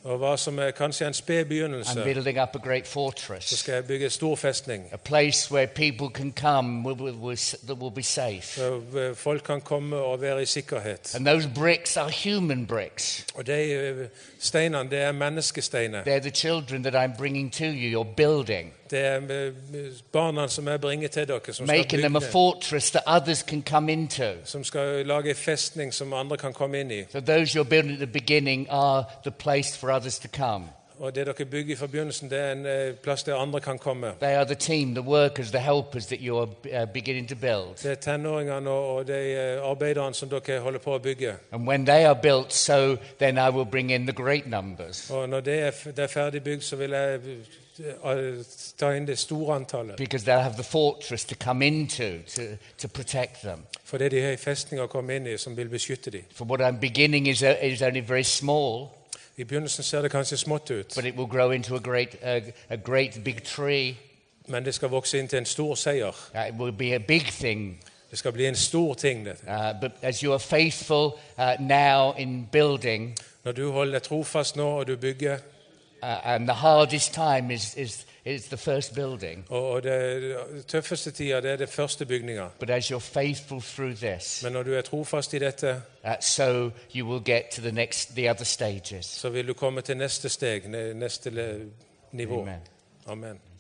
Og hva som er kanskje en sped I'm begynnelse, building up a great så fortress, skal jeg bygge en stor festning. a place where people can come that will be safe. Så folk kan komme og være i sikkerhet. And those bricks are human bricks. Og de steinene, det er menneskesteiner. They're the children that I'm bringing to you, you're building, Det er barna som jeg bringer til dere, som skal making them a bygge, fortress that others can come into. som skal lage en festning som andre kan komme inn i. So those you're building at the beginning are the place for others to come. Og det dere bygger i forbindelsen, det er en plass der andre kan komme. They are the team, the workers, the helpers that you're beginning to build. Det er tenåringene og de arbeiderne som dere holder på å bygge. And when they are built, so then I will bring in the great numbers. Og når det er ferdig bygd, så vil jeg ta inn det store antallet. Because they'll have the fortress to come into to protect them. Fordi de har en festning å komme inn i som vil beskytte dem. For what I'm beginning is only very small, I begynnelsen ser det kanskje smått ut, but it will grow into a great big tree. men det skal vokse inn til en stor seier. It will be a big thing. Det skal bli en stor ting. Dette. But as you are faithful now in building, Når du holder trofast nå og du bygger, and the hardest time is the first building. og det tøffeste tida, det er det første bygninga. But as you're faithful through this, Men når du er trofast i dette, so you will get to the other stages. så vil du komme til neste steg, neste nivå. Amen. Amen.